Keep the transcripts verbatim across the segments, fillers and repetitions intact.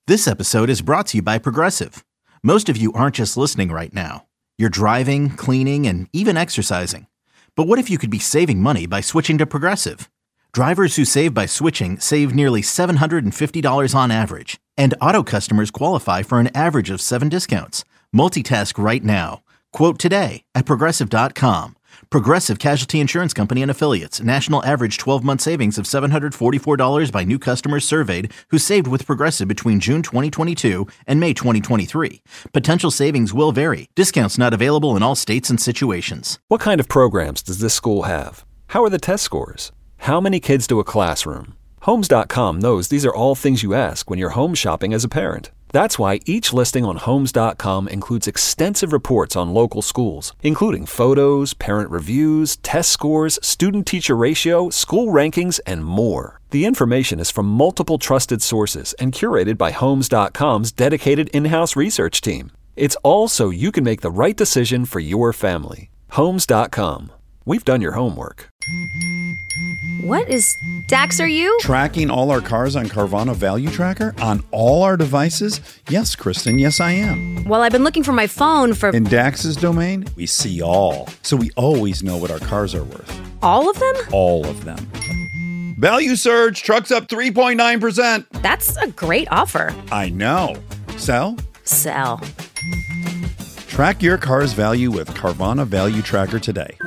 This episode is brought to you by Progressive. Most of you aren't just listening right now. You're driving, cleaning, and even exercising. But what if you could be saving money by switching to Progressive? Drivers who save by switching save nearly seven hundred fifty dollars on average. And auto customers qualify for an average of seven discounts. Multitask right now. Quote today at Progressive dot com. Progressive Casualty Insurance Company and Affiliates. National average twelve-month savings of seven hundred forty-four dollars by new customers surveyed who saved with Progressive between June twenty twenty-two and May twenty twenty-three. Potential savings will vary. Discounts not available in all states and situations. What kind of programs does this school have? How are the test scores? How many kids do a classroom? Homes dot com knows these are all things you ask when you're home shopping as a parent. That's why each listing on Homes dot com includes extensive reports on local schools, including photos, parent reviews, test scores, student-teacher ratio, school rankings, and more. The information is from multiple trusted sources and curated by Homes dot com's dedicated in-house research team. It's all so you can make the right decision for your family. Homes dot com. We've done your homework. What is Dax, are you? Tracking all our cars on Carvana Value Tracker on all our devices? Yes, Kristen, yes, I am. Well, I've been looking for my phone for... In Dax's domain, we see all. So we always know what our cars are worth. All of them? All of them. Value surge, trucks up three point nine percent. That's a great offer. I know. Sell? Sell. Track your car's value with Carvana Value Tracker today.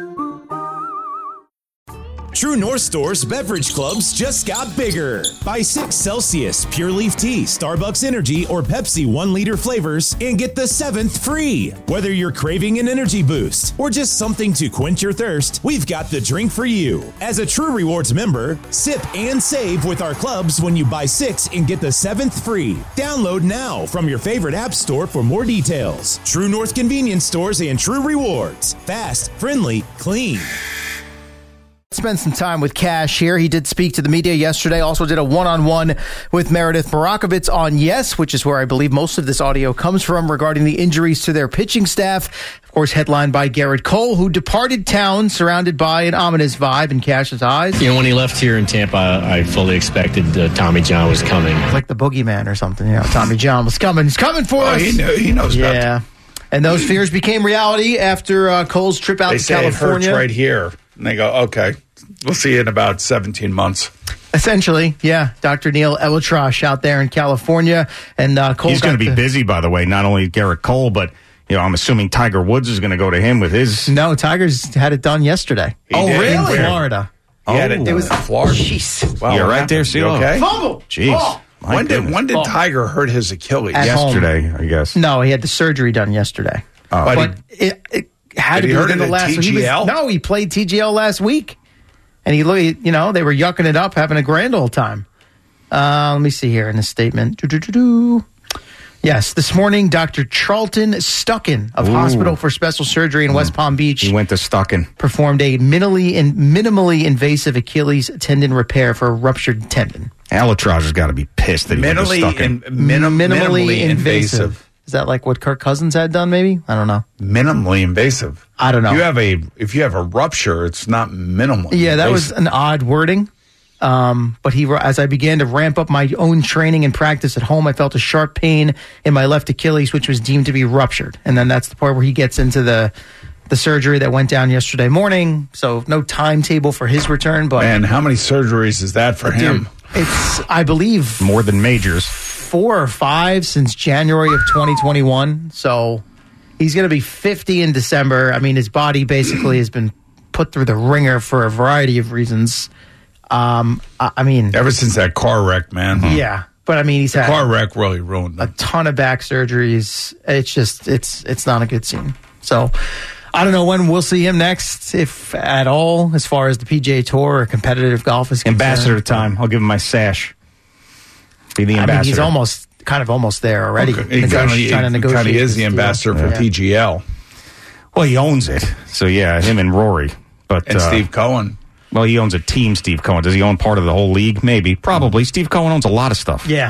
True North Store's beverage clubs just got bigger. Buy six Celsius Pure Leaf Tea, Starbucks Energy, or Pepsi one liter flavors and get the seventh free. Whether you're craving an energy boost or just something to quench your thirst, we've got the drink for you. As a True Rewards member, sip and save with our clubs when you buy six and get the seventh free. Download now from your favorite app store for more details. True North Convenience Stores and True Rewards. Fast, friendly, clean. Spend some time with Cash here. He did speak to the media yesterday, also did a one-on-one with Meredith Marakovitz on Yes, which is where I believe most of this audio comes from regarding the injuries to their pitching staff. Of course, headlined by Garrett Cole, who departed town surrounded by an ominous vibe in Cash's eyes. You know, when he left here in Tampa, I fully expected uh, Tommy John was coming. It's like the boogeyman or something. You know, Tommy John was coming. He's coming for oh, us. He, knew, he knows about Yeah. That. And those fears became reality after uh, Cole's trip out they to say California. It hurts right here. And they go, okay, we'll see you in about seventeen months. Essentially, yeah. Doctor Neil Elatrosh out there in California. And uh, Cole He's going to be the- busy, by the way. Not only Garrett Cole, but you know, I'm assuming Tiger Woods is going to go to him with his. No, Tiger's had it done yesterday. He oh, did. really? In Where? Florida. He had it Oh. done It was in Florida. Jeez. Wow, You're what right happened? there, You Seal. okay? Fumble. Jeez. Oh. My When did goodness. when did Oh. Tiger hurt his Achilles? At home. Yesterday, I guess. No, he had the surgery done yesterday. Oh. But But it, it had Did to he be hurt within it the at last. T he was- G L? no, he played T G L last week, and he look. You know, they were yucking it up, having a grand old time. Uh, let me see here in the statement. Do-do-do-do. Yes, this morning, Doctor Charlton Stucken of Ooh. Hospital for Special Surgery in West Palm Beach He went to Stucken. performed a minimally in, minimally invasive Achilles tendon repair for a ruptured tendon. Alatraj has got to be pissed that he minimally, went to in, Stucken. minim, minimally invasive. Is that like what Kirk Cousins had done? Maybe I don't know. Minimally invasive. I don't know. You have a if you have a rupture, it's not minimally. Yeah, that was invasive. an odd wording. Um, but he, as I began to ramp up my own training and practice at home, I felt a sharp pain in my left Achilles, which was deemed to be ruptured. And then that's the part where he gets into the the surgery that went down yesterday morning. So no timetable for his return. But Man, how many surgeries is that for him? it's, I believe, More than majors. four or five since January of twenty twenty-one. So he's going to be fifty in December. I mean, his body basically has been put through the ringer for a variety of reasons. Um, I, I mean, Ever since that car wreck, man. yeah, but I mean, he's had Car wreck really ruined a him. ton of back surgeries. It's just, it's, it's not a good scene. So I don't know when we'll see him next, if at all, as far as the P G A Tour or competitive golf is concerned. Ambassador time. I'll give him my sash. Be the I ambassador. mean, he's almost, kind of almost there already. He Nego- kind trying to of negotiate is this the deal. ambassador for Yeah. T G L. Well, he owns it. So, yeah, him and Rory. But And uh, Steve Cohen. Well, he owns a team, Steve Cohen. Does he own part of the whole league? Maybe. Probably. Steve Cohen owns a lot of stuff. Yeah.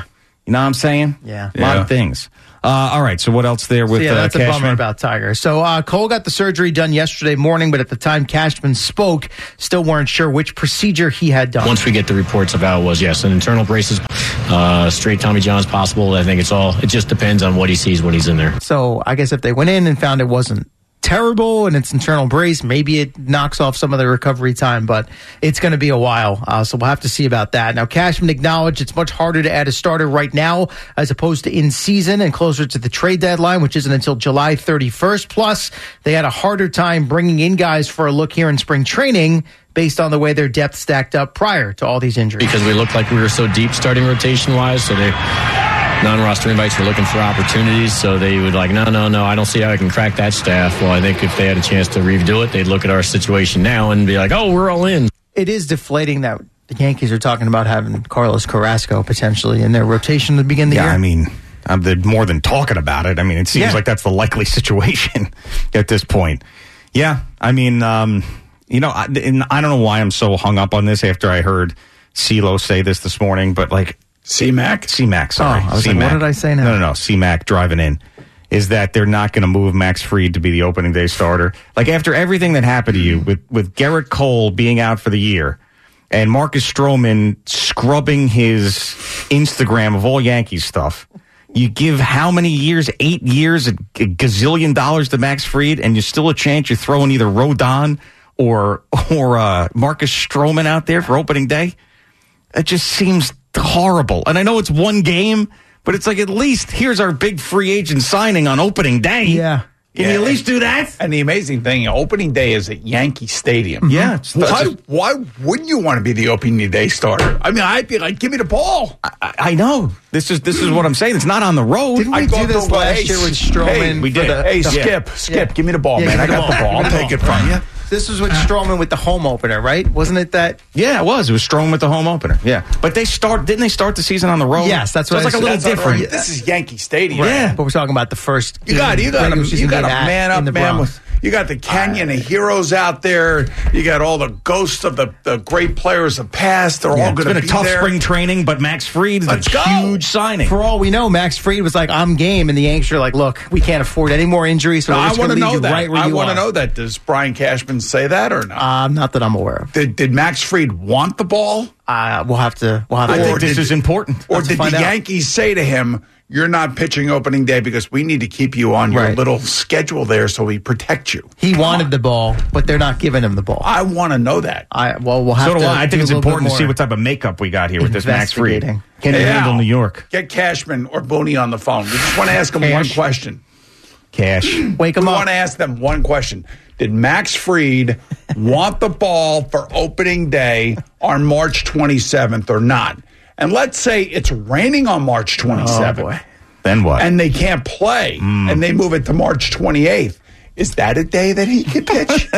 You know what I'm saying? Yeah. A lot Yeah. of things. Uh, all right, so what else there with So, yeah, uh, that's a Cashman? bummer about Tiger. So uh, Cole got the surgery done yesterday morning, but at the time Cashman spoke, still weren't sure which procedure he had done. Once we get the reports about was, yes, an internal braces, uh, straight Tommy John's possible. I think it's all, it just depends on what he sees when he's in there. So I guess if they went in and found it wasn't terrible and it's internal brace, maybe it knocks off some of the recovery time, but it's going to be a while. Uh, so we'll have to see about that. Now, Cashman acknowledged it's much harder to add a starter right now as opposed to in season and closer to the trade deadline, which isn't until July thirty-first. Plus, they had a harder time bringing in guys for a look here in spring training based on the way their depth stacked up prior to all these injuries. Because we looked like we were so deep starting rotation-wise, so they... non-roster invites were looking for opportunities, so they would like, no, no, no, I don't see how I can crack that staff. Well, I think if they had a chance to redo it, they'd look at our situation now and be like, oh, we're all in. It is deflating that the Yankees are talking about having Carlos Carrasco potentially in their rotation to begin the yeah, year. I mean, I'm the, more than talking about it. I mean, it seems Yeah. like that's the likely situation at this point. Yeah, I mean, um, you know, I, and I don't know why I'm so hung up on this after I heard CeeLo say this this morning, but like, C-Mac? C-Mac, sorry. Oh, I was like, C-Mac. what did I say now? No, no, no. C-Mac driving in. Is that they're not going to move Max Fried to be the opening day starter. Like, after everything that happened to you with, with Garrett Cole being out for the year and Marcus Stroman scrubbing his Instagram of all Yankees stuff, you give how many years? Eight years, a, a gazillion dollars to Max Fried, and you're still a chance you're throwing either Rodon or, or uh, Marcus Stroman out there for opening day? It just seems horrible. And I know it's one game, but it's like, at least here's our big free agent signing on opening day. Yeah. Can Yeah. you at least do that? And the amazing thing, opening day is at Yankee Stadium. Yeah. It's, Why, that's just- why wouldn't you want to be the opening day starter? I mean, I'd be like, give me the ball. I, I know. This is this is what I'm saying. It's not on the road. Didn't we I'd go do this to- last hey, year with hey, Stroman? we for did. the- Hey, the- Skip, Skip, Yeah. give me the ball, Yeah, man. give I me the got the ball. ball. I'll Give me take the it from you. This was with Stroman with the home opener, right? Wasn't it that? Yeah, it was. It was Stroman with the home opener. Yeah. But they start didn't they start the season on the road? Yes, that's so what it's I like a said. little That's all right. different. This is Yankee Stadium. Yeah. But we're talking about the first. You got, you got, regular a, season you got a game at- man in up, the man. Bronx. With, you got the canyon of heroes out there. You got all the ghosts of the, the great players of past. They're Yeah, all it's going been to a be tough there. spring training, but Max Fried is Let's a go. huge signing. For all we know, Max Fried was like, "I'm game," and the Yankees are like, "Look, we can't afford any more injuries, so No, we're I just want going to to leave know you that. right where I you want to are." know that. Does Brian Cashman say that or not? Um, not that I'm aware of. Did, did Max Fried want the ball? Uh, we'll have to. We'll have I to. think Or this did- is important. Or Let's did the find out. Yankees say to him, you're not pitching opening day because we need to keep you on your Right. little schedule there so we protect you? He Come wanted on. the ball, but they're not giving him the ball. I want to know that. I well, we'll have So do to. I. I do think it's a little bit important to see more what type of makeup we got here with this Max Fried. investigating. Can he Hey, handle Al, New York? Get Cashman or Booney on the phone. We just want to ask them one Cash. question. Cash. Wake We him want up. to ask them one question. Did Max Fried want the ball for opening day on March twenty-seventh or not? And let's say it's raining on March twenty-seventh. Oh, boy. Then what? And they can't play, and they move it to March twenty-eighth. Is that a day that he could pitch?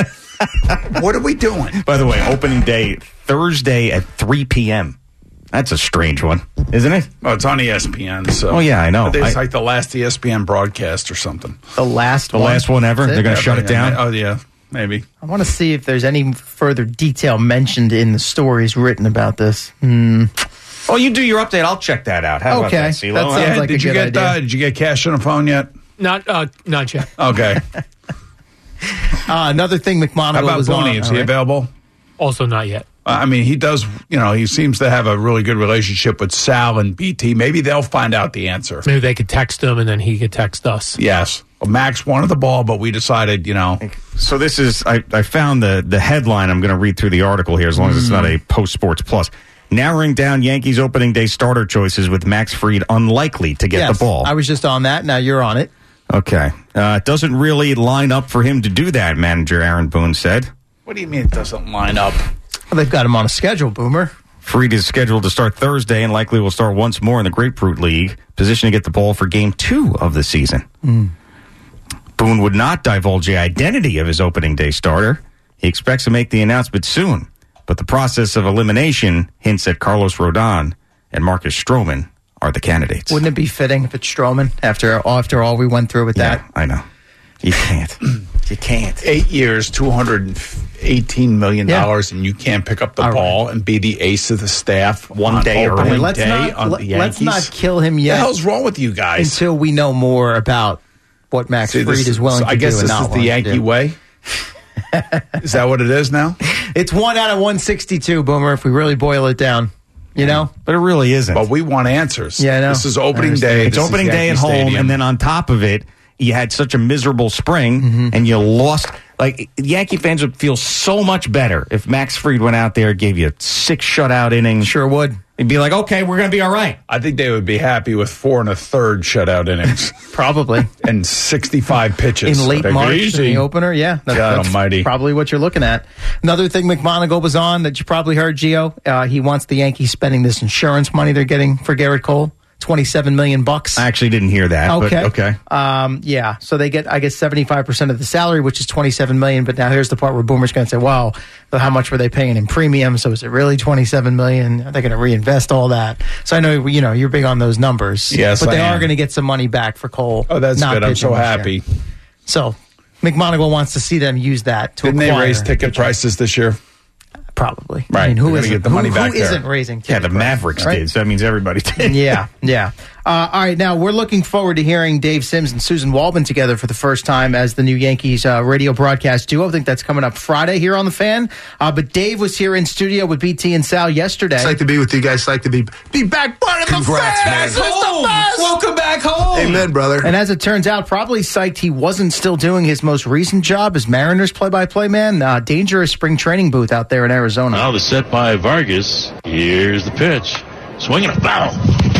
What are we doing? By the way, opening day Thursday at three p.m. That's a strange one, isn't it? Oh, it's on E S P N. So, Oh, yeah, I know. It's I- like the last E S P N broadcast or something. The last The one. last one ever? That's They're going it? to shut it down? Oh yeah, maybe. I want to see if there's any further detail mentioned in the stories written about this. Hmm. Oh, you do your update. I'll check that out. How Okay. about that, CeeLo? That sounds Yeah, like did a you good get idea. uh, did you get Cash on the phone yet? Not, uh, not yet. Okay. Uh, another thing McMonagle How about was on. Booney? Is all he right. available? Also not yet. I mean, he does, you know, he seems to have a really good relationship with Sal and B T. Maybe they'll find out the answer. Maybe they could text him and then he could text us. Yes. Well, Max wanted the ball, but we decided, you know. So this is, I, I found the, the headline. I'm going to read through the article here as long as it's not a Post Sports Plus. Narrowing down Yankees opening day starter choices with Max Fried unlikely to get Yes, the ball. I was just on that. Now you're on it. Okay. Uh, it doesn't really line up for him to do that, manager Aaron Boone said. What do you mean it doesn't line up? Well, they've got him on a schedule, Boomer. Fried is scheduled to start Thursday and likely will start once more in the Grapefruit League, positioned to get the ball for game two of the season. Mm. Boone would not divulge the identity of his opening day starter. He expects to make the announcement soon, but the process of elimination hints at Carlos Rodon and Marcus Stroman are the candidates. Wouldn't it be fitting if it's Stroman after after all we went through with Yeah, that? I know. You can't. You can't. Eight years, two hundred eighteen million dollars, Yeah. and you can't pick up the All ball and be the ace of the staff One on day opening early. let's day not, on let, the Yankees. let's not kill him What yet the hell's wrong with you guys? until we know more about what Max See, Fried this- is willing so to I guess do and this not is the willing to Yankee do. way. Is that what it is now? It's one out of one sixty-two, Boomer, if we really boil it down. You know? But it really isn't. But we want answers. Yeah, I know. This is I opening understand. day. It's This is opening day Yankee at home, Stadium. and then on top of it, you had such a miserable spring, Mm-hmm. and you lost. Like, Yankee fans would feel so much better if Max Fried went out there, gave you six shutout innings. Sure would. It'd be like, okay, we're going to be all right. I think they would be happy with four and a third shutout innings Probably. and sixty-five pitches. In late They'd be March, in easy. the opener, yeah. That, God that's almighty. probably what you're looking at. Another thing McMonagle was on that you probably heard, Gio, uh, he wants the Yankees spending this insurance money they're getting for Garrett Cole, twenty-seven million bucks. I actually didn't hear that. Okay. But okay. Um, yeah. So they get, I guess, seventy-five percent of the salary, which is twenty-seven million. But now here's the part where Boomer's going to say, "Wow, but how much were they paying in premium? So is it really twenty-seven million? Are they going to reinvest all that?" So I know you know you're big on those numbers. Yes, but they I are am. going to get some money back for Cole. Oh, that's not good. I'm pitching so this year. happy. So McMonagle wants to see them use that to Didn't they acquire raise ticket prices this year? Probably. Right. I mean, who They're gonna isn't? get the money who, back who there. isn't raising? Yeah, ticket the prices, Mavericks right? did, so that means everybody did. Yeah, yeah. Uh, all right, now we're looking forward to hearing Dave Sims and Susan Waldman together for the first time as the new Yankees uh, radio broadcast duo. I think that's coming up Friday here on The Fan. Uh, but Dave was here in studio with B T and Sal yesterday. It's like to be with you guys. It's like to be be back part of the Congrats, Fan. man. It's the best. Welcome back home. Amen, brother. And as it turns out, probably psyched he wasn't still doing his most recent job as Mariners play-by-play man. Uh, dangerous spring training booth out there in Arizona. Now the set by Vargas. Here's the pitch. Swinging a foul.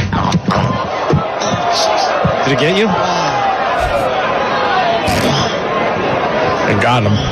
Did it get you? It got him.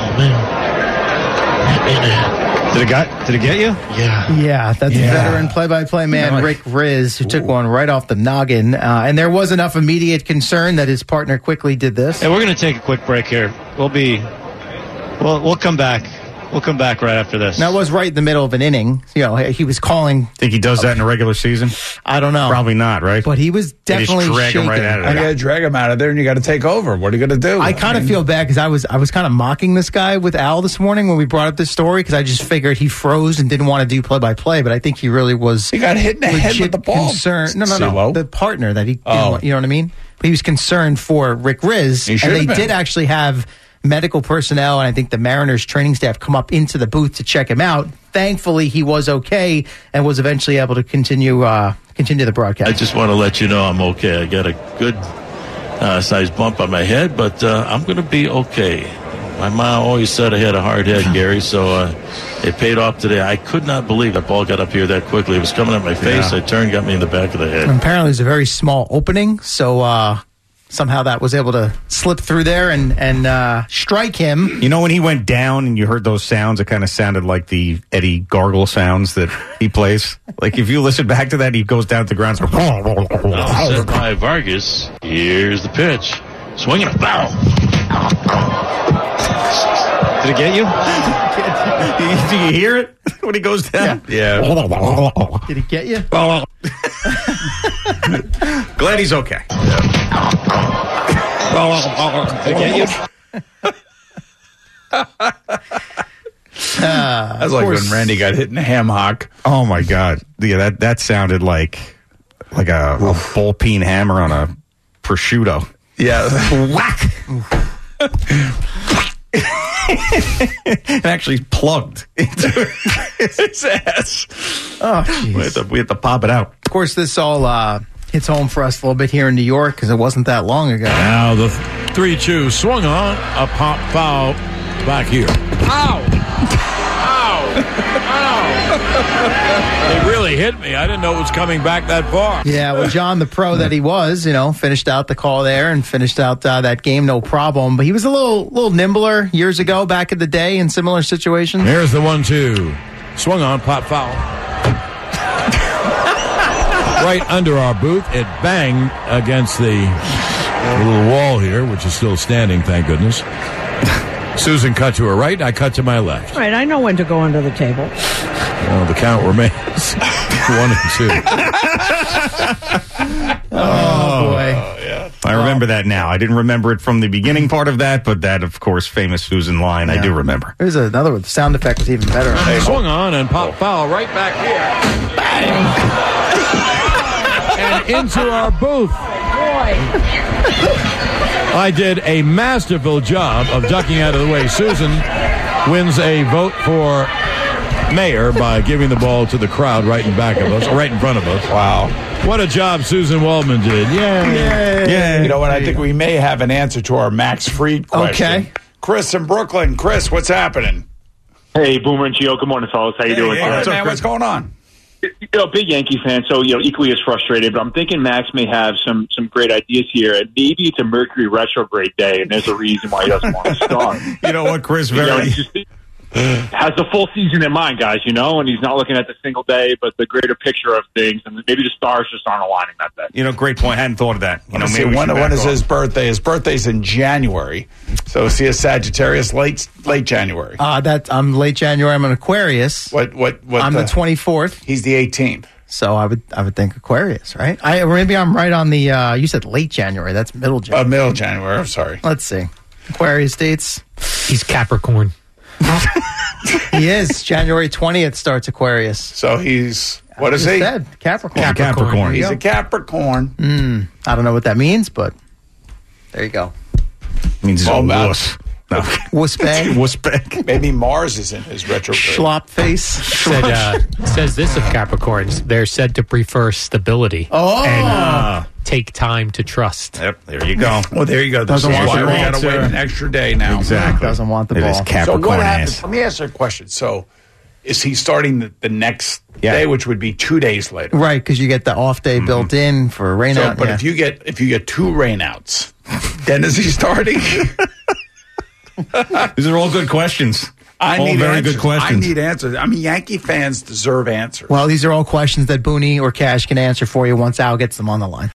Did it got? Did it get you? Yeah. Yeah, that's Yeah. veteran play-by-play man Yeah. Rick Riz, who took one right off the noggin. Uh, and there was enough immediate concern that his partner quickly did this. Hey, we're going to take a quick break here. We'll be, we'll, we'll come back. We'll come back right after this. Now, it was right in the middle of an inning. You know, he was calling, Think he does that in a regular season? I don't know. Probably not, right? But he was They just definitely drag him shaking. right out of You there. got to drag him out of there, and you got to take over. What are you going to do? I kind of mean, feel bad because I was I was kind of mocking this guy with Al this morning when we brought up this story because I just figured he froze and didn't want to do play by play, but I think he really was. He got hit in the head with legit the ball. Concerned. No, no, no. Silo? The partner that he, didn't Oh. want- you know what I mean. But he was concerned for Rick Riz, He and should they have been. did actually have medical personnel and I think the Mariners training staff come up into the booth to check him out. Thankfully, he was okay and was eventually able to continue uh, continue the broadcast. I just want to let you know I'm okay. I got a good uh, sized bump on my head, but uh, I'm going to be okay. My mom always said I had a hard head, Gary, so uh, it paid off today. I could not believe that ball got up here that quickly. It was coming at my face. Yeah. I turned, got me in the back of the head. And apparently, it was a very small opening, so uh, somehow that was able to slip through there and and uh, strike him. You know, when he went down and you heard those sounds, it kind of sounded like the Eddie Gargle sounds that he plays. Like, if you listen back to that, he goes down to the ground. And Now set by Vargas. Here's the pitch. Swinging a foul. Did it get you? Do you hear it when he goes down? Yeah. Did he get you? Glad he's okay. Did it get you? Uh, That's like when Randy got hit in the ham hock. Oh my God! Yeah, that that sounded like like a, a ball peen hammer on a prosciutto. Yeah. Whack! It actually plugged into his ass. Oh, we, had jeez. to, we had to pop it out. Of course, this all uh, hits home for us a little bit here in New York because it wasn't that long ago. Now the three two swung on, a pop foul back here. Ow! Ow! Ow! They really hit me. I didn't know it was coming back that far. Yeah, well, John, the pro that he was, you know, finished out the call there and finished out uh, that game, no problem. But he was a little, little nimbler years ago, back in the day, in similar situations. Here's the one two. Swung on, pop foul. Right under our booth, it banged against the little wall here, which is still standing, thank goodness. Susan cut to her right, I cut to my left. Right, I know when to go under the table. Well, the count remains one and two. Oh, boy. I remember remember that now. I didn't remember it from the beginning part of that, but that, of course, famous Susan line, I do remember. There's another one. The sound effect was even better. They swung on and pop foul right back here. Bang! And into our booth. I did a masterful job of ducking out of the way. Susan wins a vote for mayor by giving the ball to the crowd right in back of us, or right in front of us. Wow. What a job Susan Waldman did. Yay. Yay. Yay. You know what? I think we may have an answer to our Max Fried question. Okay. Chris in Brooklyn. Chris, what's happening? Hey, Boomer and Gio. Good morning, fellas. How you hey, doing? Hey, man, what's going on? You know, big Yankee fan, so you know, equally as frustrated. But I'm thinking Max may have some some great ideas here, and maybe it's a Mercury retrograde day, and there's a reason why he doesn't want to start. You know what, Chris? You Very. know, he just has the full season in mind, guys. You know, and he's not looking at the single day, but the greater picture of things, and maybe the stars just aren't aligning that day. You know, great point. I hadn't thought of that. You know, see, maybe we when, should when back is off. his birthday? His birthday's in January, so is he a Sagittarius? Late late January. Uh, that I'm late January. I'm an Aquarius. What? What? What? I'm the twenty-fourth. He's the eighteenth. So I would I would think Aquarius, right? I or maybe I'm right on the. Uh, you said late January. That's middle January. Uh, middle January. I'm sorry. Let's see. Aquarius dates. He's Capricorn. He is. January twentieth starts Aquarius. So he's what I is just he? Said, Capricorn. Capricorn. Capricorn. He's a Capricorn. Mm, I don't know what that means, but there you go. Means he's Oh, a man. wuss. No. Wussbag. Wussbag. Maybe Mars is in his retrograde. Schlop face. Said, uh, says this of Capricorns. They're said to prefer stability Oh. and uh, take time to trust. Yep, there you go. Well, there you go. This Doesn't is want why the we ball, got to wait sir. an extra day now. Exactly. Doesn't want the It ball. is So Capricorn what ass. happens? Let me ask you a question. So, is he starting the, the next Yeah. day, which would be two days later? Right, because you get the off day built in for a rain So, out. but yeah. if you get if you get two rainouts, then is he starting? These are all good questions. I all need very answers. good questions. I need answers. I mean, Yankee fans deserve answers. Well, these are all questions that Booney or Cash can answer for you once Al gets them on the line.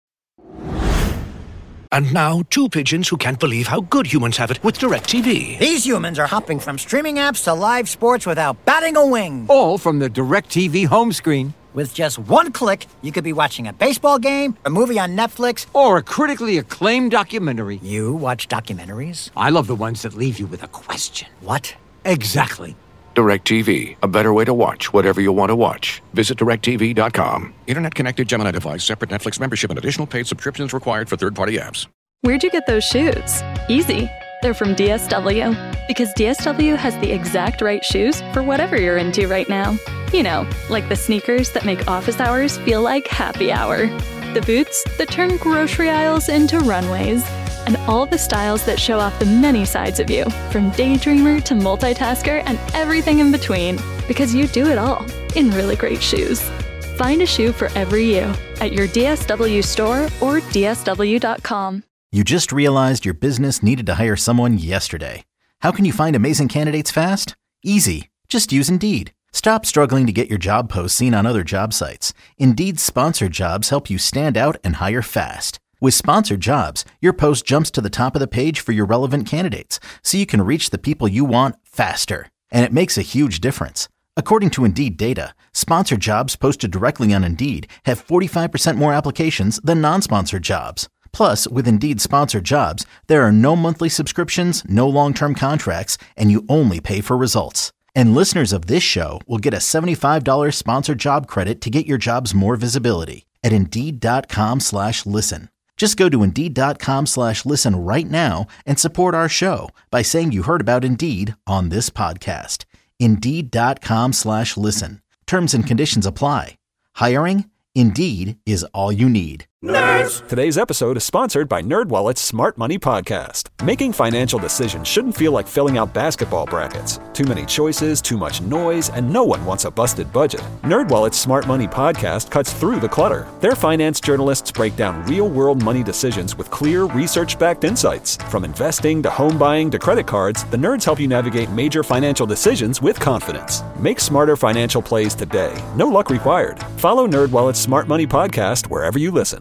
And now, two pigeons who can't believe how good humans have it with DirecTV. These humans are hopping from streaming apps to live sports without batting a wing. All from the DirecTV home screen. With just one click, you could be watching a baseball game, a movie on Netflix, or a critically acclaimed documentary. You watch documentaries? I love the ones that leave you with a question. What? Exactly. DirecTV, a better way to watch whatever you want to watch. Visit direct T V dot com. Internet connected Gemini device, separate Netflix membership, and additional paid subscriptions required for third-party apps. Where'd you get those shoes? Easy. They're from D S W. Because D S W has the exact right shoes for whatever you're into right now. You know, like the sneakers that make office hours feel like happy hour. The boots that turn grocery aisles into runways. And all the styles that show off the many sides of you, from daydreamer to multitasker and everything in between. Because you do it all in really great shoes. Find a shoe for every you at your D S W store or D S W dot com. You just realized your business needed to hire someone yesterday. How can you find amazing candidates fast? Easy. Just use Indeed. Stop struggling to get your job posts seen on other job sites. Indeed's sponsored jobs help you stand out and hire fast. With sponsored jobs, your post jumps to the top of the page for your relevant candidates, so you can reach the people you want faster. And it makes a huge difference. According to Indeed data, sponsored jobs posted directly on Indeed have forty-five percent more applications than non-sponsored jobs. Plus, with Indeed sponsored jobs, there are no monthly subscriptions, no long-term contracts, and you only pay for results. And listeners of this show will get a seventy-five dollars sponsored job credit to get your jobs more visibility at Indeed.com slash listen. Just go to Indeed.com slash listen right now and support our show by saying you heard about Indeed on this podcast. Indeed.com slash listen. Terms and conditions apply. Hiring? Indeed is all you need. Nerds! Today's episode is sponsored by NerdWallet's Smart Money Podcast. Making financial decisions shouldn't feel like filling out basketball brackets. Too many choices, too much noise, and no one wants a busted budget. NerdWallet's Smart Money Podcast cuts through the clutter. Their finance journalists break down real-world money decisions with clear, research-backed insights. From investing to home buying to credit cards, the nerds help you navigate major financial decisions with confidence. Make smarter financial plays today. No luck required. Follow NerdWallet's Smart Money Podcast wherever you listen.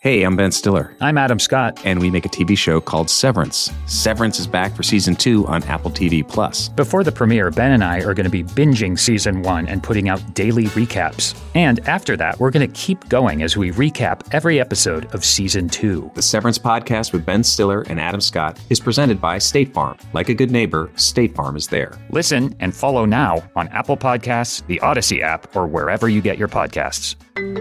Hey, I'm Ben Stiller. I'm Adam Scott. And we make a T V show called Severance. Severance is back for season two on Apple T V Plus. Before the premiere, Ben and I are going to be binging season one and putting out daily recaps. And after that, we're going to keep going as we recap every episode of season two. The Severance podcast with Ben Stiller and Adam Scott is presented by State Farm. Like a good neighbor, State Farm is there. Listen and follow now on Apple Podcasts, the Odyssey app, or wherever you get your podcasts.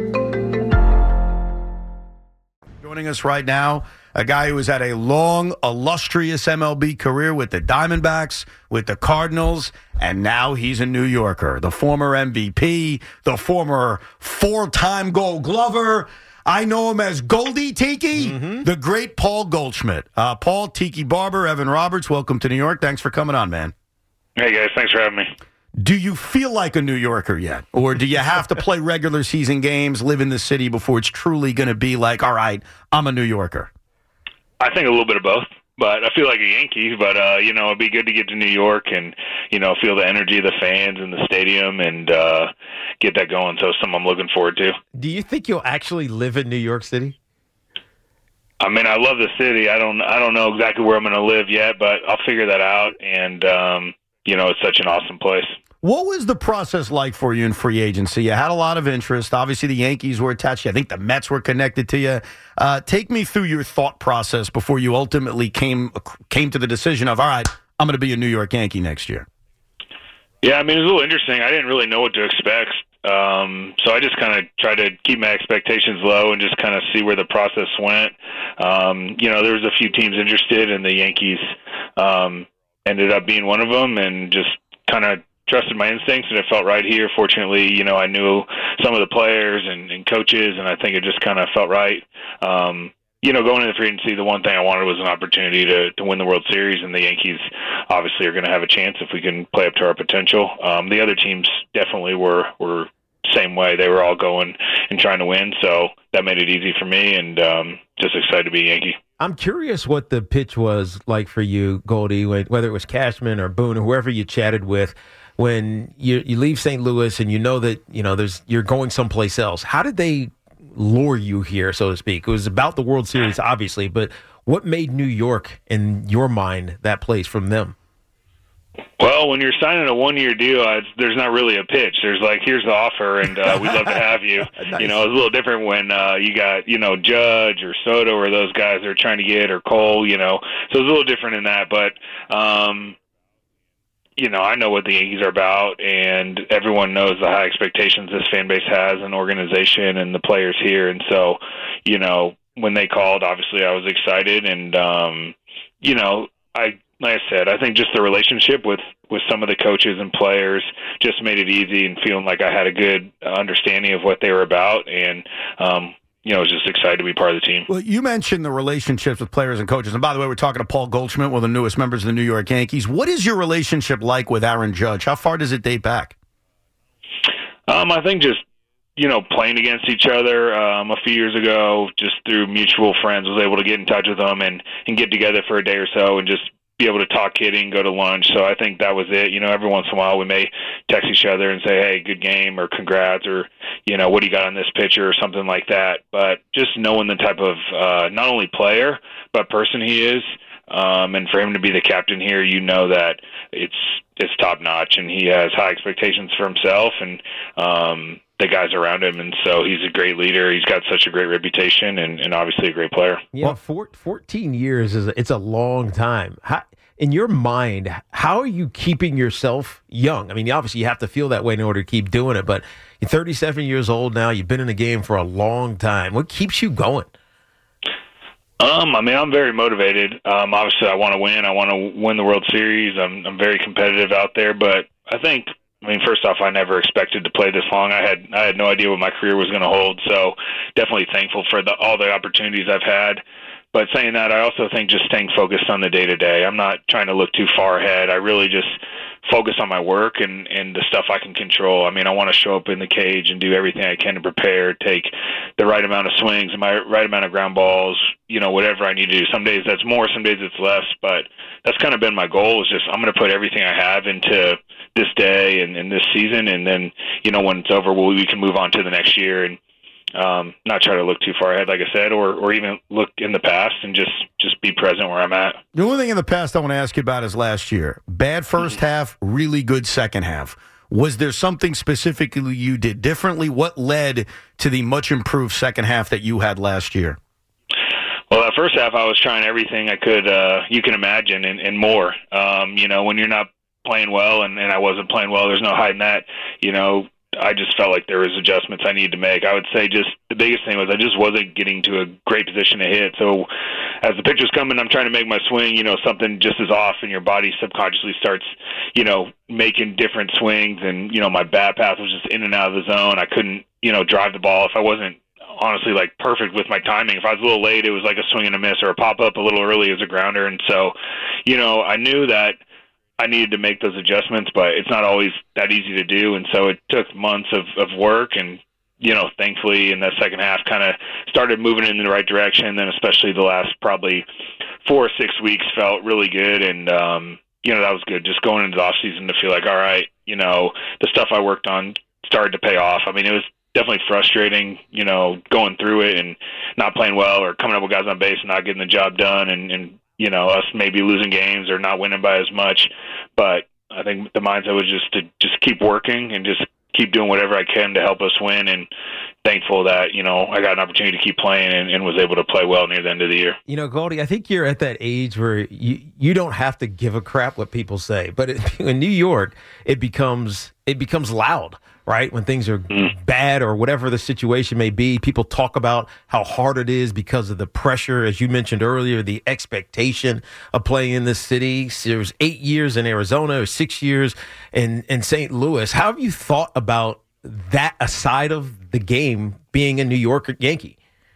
Joining us right now, a guy who has had a long, illustrious M L B career with the Diamondbacks, with the Cardinals, and now he's a New Yorker. The former M V P, the former four-time Gold Glover. I know him as Goldie Tiki, mm-hmm. the great Paul Goldschmidt. Uh, Paul, Tiki Barber, Evan Roberts, welcome to New York. Thanks for coming on, man. Hey, guys. Thanks for having me. Do you feel like a New Yorker yet? Or do you have to play regular season games, live in the city before it's truly going to be like, all right, I'm a New Yorker? I think a little bit of both, but I feel like a Yankee. But, uh, you know, it'd be good to get to New York and, you know, feel the energy of the fans in the stadium and uh, get that going. So something I'm looking forward to. Do you think you'll actually live in New York City? I mean, I love the city. I don't I don't know exactly where I'm going to live yet, but I'll figure that out. And, um, you know, it's such an awesome place. What was the process like for you in free agency? You had a lot of interest. Obviously, the Yankees were attached to you. I think the Mets were connected to you. Uh, take me through your thought process before you ultimately came came to the decision of, all right, I'm going to be a New York Yankee next year. Yeah, I mean, it was a little interesting. I didn't really know what to expect. Um, so I just kind of tried to keep my expectations low and just kind of see where the process went. Um, you know, there was a few teams interested, and the Yankees um, ended up being one of them, and just kind of trusted my instincts, and it felt right here. Fortunately, you know, I knew some of the players and, and coaches, and I think it just kind of felt right. Um, you know, going into free agency, the one thing I wanted was an opportunity to, to win the World Series, and the Yankees obviously are going to have a chance if we can play up to our potential. Um, the other teams definitely were, were same way. They were all going and trying to win, so that made it easy for me, and um, just excited to be a Yankee. I'm curious what the pitch was like for you, Goldie, whether it was Cashman or Boone or whoever you chatted with, when you you leave Saint Louis and you know that, you know, there's you're going someplace else. How did they lure you here, so to speak? It was about the World Series, obviously, but what made New York, in your mind, that place from them? Well, when you're signing a one-year deal, it's, there's not really a pitch. There's like, here's the offer, and uh, we'd love to have you. Nice. You know, it's a little different when uh, you got, you know, Judge or Soto or those guys they're trying to get, or Cole, you know. So it's a little different in that. But, um, you know, I know what the Yankees are about, and everyone knows the high expectations this fan base has, and organization and the players here. And so, you know, when they called, obviously I was excited, and, um, you know, I – like I said, I think just the relationship with, with some of the coaches and players just made it easy, and feeling like I had a good understanding of what they were about, and, um, you know, I was just excited to be part of the team. Well, you mentioned the relationships with players and coaches. And by the way, we're talking to Paul Goldschmidt, one of the newest members of the New York Yankees. What is your relationship like with Aaron Judge? How far does it date back? Um, I think just, you know, playing against each other um, a few years ago, just through mutual friends, was able to get in touch with them and, and get together for a day or so and just be able to talk kidding, go to lunch. So I think that was it. You know, every once in a while we may text each other and say, hey, good game, or congrats, or, you know, what do you got on this pitcher, or something like that. But just knowing the type of uh, not only player but person he is, um, and for him to be the captain here, you know that it's it's top notch, and he has high expectations for himself and um, the guys around him. And so he's a great leader. He's got such a great reputation, and, and obviously a great player. Yeah, well, four, fourteen years is a, it's a long time. How, in your mind, how are you keeping yourself young? I mean, obviously you have to feel that way in order to keep doing it, but you're thirty-seven years old now. You've been in the game for a long time. What keeps you going? Um, I mean, I'm very motivated. Um, obviously, I want to win. I want to win the World Series. I'm, I'm very competitive out there. But I think, I mean, first off, I never expected to play this long. I had I had no idea what my career was going to hold. So definitely thankful for the, all the opportunities I've had. But saying that, I also think just staying focused on the day-to-day. I'm not trying to look too far ahead. I really just focus on my work and, and the stuff I can control. I mean, I want to show up in the cage and do everything I can to prepare, take the right amount of swings, and my right amount of ground balls, you know, whatever I need to do. Some days that's more, some days it's less, but that's kind of been my goal, is just I'm going to put everything I have into this day and, and this season, and then, you know, when it's over, well, we can move on to the next year. And um, not try to look too far ahead, like I said, or or even look in the past and just just be present where I'm at. The only thing in the past I want to ask you about is last year. Bad first mm-hmm. half, really good second half. Was there something specifically you did differently? What led to the much improved second half that you had last year? Well, that first half, I was trying everything I could, uh, you can imagine, and, and more. Um, you know, when you're not playing well, and, and I wasn't playing well, there's no hiding that. You know, I just felt like there was adjustments I needed to make. I would say just the biggest thing was I just wasn't getting to a great position to hit. So as the pitch was coming, I'm trying to make my swing, you know, something just is off, and your body subconsciously starts, you know, making different swings. And, you know, my bat path was just in and out of the zone. I couldn't, you know, drive the ball if I wasn't honestly like perfect with my timing. If I was a little late, it was like a swing and a miss, or a pop up a little early as a grounder. And so, you know, I knew that I needed to make those adjustments, but it's not always that easy to do. And so it took months of, of work, and, you know, thankfully in that second half kind of started moving in the right direction. And then especially the last probably four or six weeks felt really good. And, um, you know, that was good. Just going into the off season to feel like, all right, you know, the stuff I worked on started to pay off. I mean, it was definitely frustrating, you know, going through it and not playing well, or coming up with guys on base and not getting the job done, and, and you know, us maybe losing games or not winning by as much. But I think the mindset was just to just keep working and just keep doing whatever I can to help us win. And thankful that, you know, I got an opportunity to keep playing and, and was able to play well near the end of the year. You know, Goldie, I think you're at that age where you, you don't have to give a crap what people say. But it, in New York, it becomes it becomes loud. Right? When things are mm. bad or whatever the situation may be, people talk about how hard it is because of the pressure, as you mentioned earlier, the expectation of playing in this city. There was eight years in Arizona, or six years in, in Saint Louis. How have you thought about that aside of the game being a New York Yankee?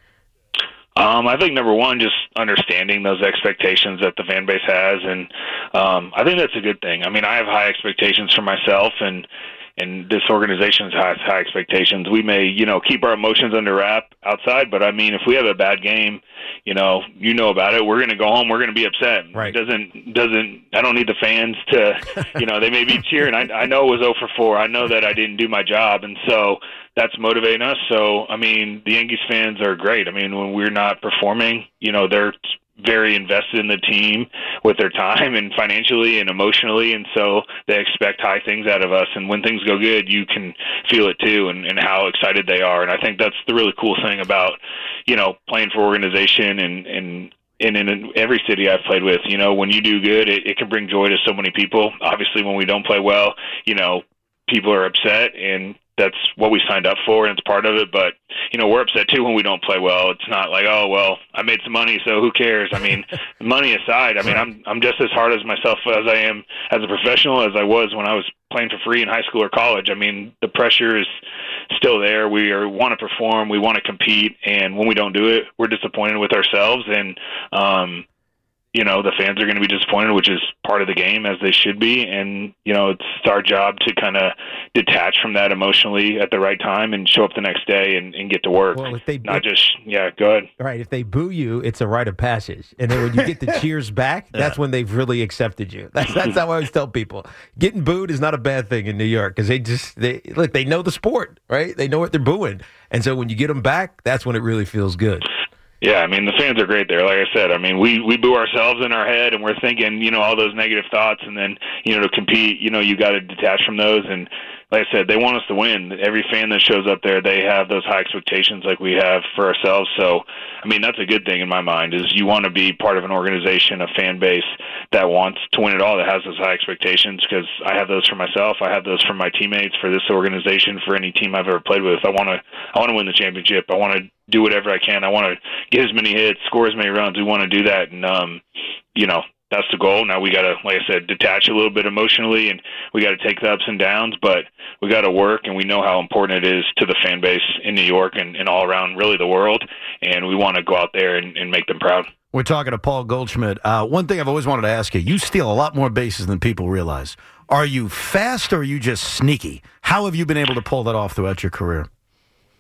Um, I think number one, just understanding those expectations that the fan base has. And um, I think that's a good thing. I mean, I have high expectations for myself, and and this organization has high expectations. We may, you know, keep our emotions under wrap outside, but I mean, if we have a bad game, you know, you know about it, we're going to go home, we're going to be upset. Right. It doesn't, doesn't, I don't need the fans to, you know, they may be cheering. I, I know it was oh for four. I know that I didn't do my job. And so that's motivating us. So, I mean, the Yankees fans are great. I mean, when we're not performing, you know, they're very invested in the team with their time and financially and emotionally, and so they expect high things out of us. And when things go good, you can feel it too, and, and how excited they are. And I think that's the really cool thing about, you know, playing for organization and and and in every city I've played with. You know, when you do good, it, it can bring joy to so many people. Obviously, when we don't play well, you know, people are upset, and that's what we signed up for, and it's part of it. But, you know, we're upset too when we don't play well. It's not like, oh, well, I made some money, so who cares? I mean, money aside, I mean, I'm I'm just as hard as myself as I am as a professional as I was when I was playing for free in high school or college. I mean, the pressure is still there. We are, want to perform. We want to compete. And when we don't do it, we're disappointed with ourselves. And, um, you know, the fans are going to be disappointed, which is part of the game, as they should be. And, you know, it's our job to kind of detach from that emotionally at the right time and show up the next day and, and get to work. Well, if they, Not just, yeah, go ahead. Right. If they boo you, it's a rite of passage. And then when you get the cheers back, that's yeah. when they've really accepted you. That's that's how I always tell people. Getting booed is not a bad thing in New York, because they just, they look, they know the sport, right? They know what they're booing. And so when you get them back, that's when it really feels good. Yeah, I mean, the fans are great there. Like I said, I mean, we, we boo ourselves in our head, and we're thinking, you know, all those negative thoughts, and then, you know, to compete, you know, you got to detach from those. And like I said, they want us to win. Every fan that shows up there, they have those high expectations like we have for ourselves. So, I mean, that's a good thing in my mind, is you want to be part of an organization, a fan base that wants to win it all, that has those high expectations, because I have those for myself. I have those for my teammates, for this organization, for any team I've ever played with. I want to, I want to win the championship. I want to do whatever I can. I want to get as many hits, score as many runs. We want to do that. And, um, you know, that's the goal. Now we got to, like I said, detach a little bit emotionally, and we got to take the ups and downs, but we got to work, and we know how important it is to the fan base in New York and, and all around really the world. And we want to go out there and, and make them proud. We're talking to Paul Goldschmidt. Uh, one thing I've always wanted to ask you, you steal a lot more bases than people realize. Are you fast, or are you just sneaky? How have you been able to pull that off throughout your career?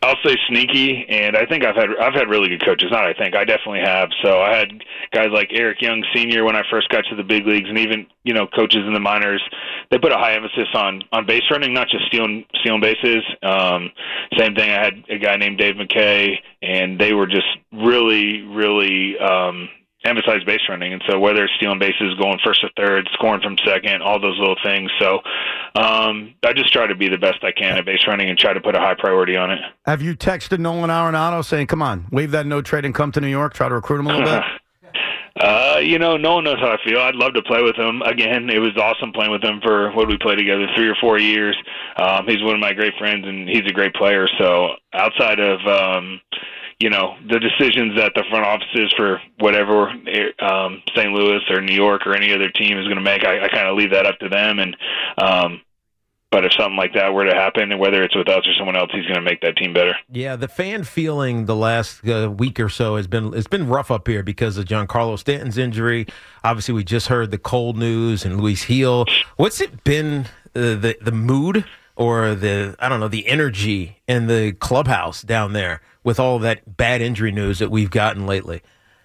I'll say sneaky, and I think I've had I've had really good coaches. Not I think I definitely have. So I had guys like Eric Young Senior when I first got to the big leagues, and even you know coaches in the minors. They put a high emphasis on on base running, not just stealing stealing bases. Um, same thing. I had a guy named Dave McKay, and they were just really really. Um, emphasize base running, and so whether it's stealing bases, going first or third, scoring from second, all those little things. So um, I just try to be the best I can at base running and try to put a high priority on it. Have you texted Nolan Arenado saying, come on, waive that no trade and come to New York, try to recruit him a little bit? Uh, you know, no one knows how I feel. I'd love to play with him. Again, it was awesome playing with him for, what did we play together, three or four years. Um, he's one of my great friends, and he's a great player. So outside of um, – you know, the decisions that the front offices for whatever um, Saint Louis or New York or any other team is going to make, I, I kind of leave that up to them. And um, but if something like that were to happen, and whether it's with us or someone else, he's going to make that team better. Yeah, the fan feeling the last uh, week or so has been it's been rough up here because of Giancarlo Stanton's injury. Obviously, we just heard the cold news and Luis Gil. What's it been uh, the the mood or the I don't know the energy in the clubhouse down there with all that bad injury news that we've gotten lately?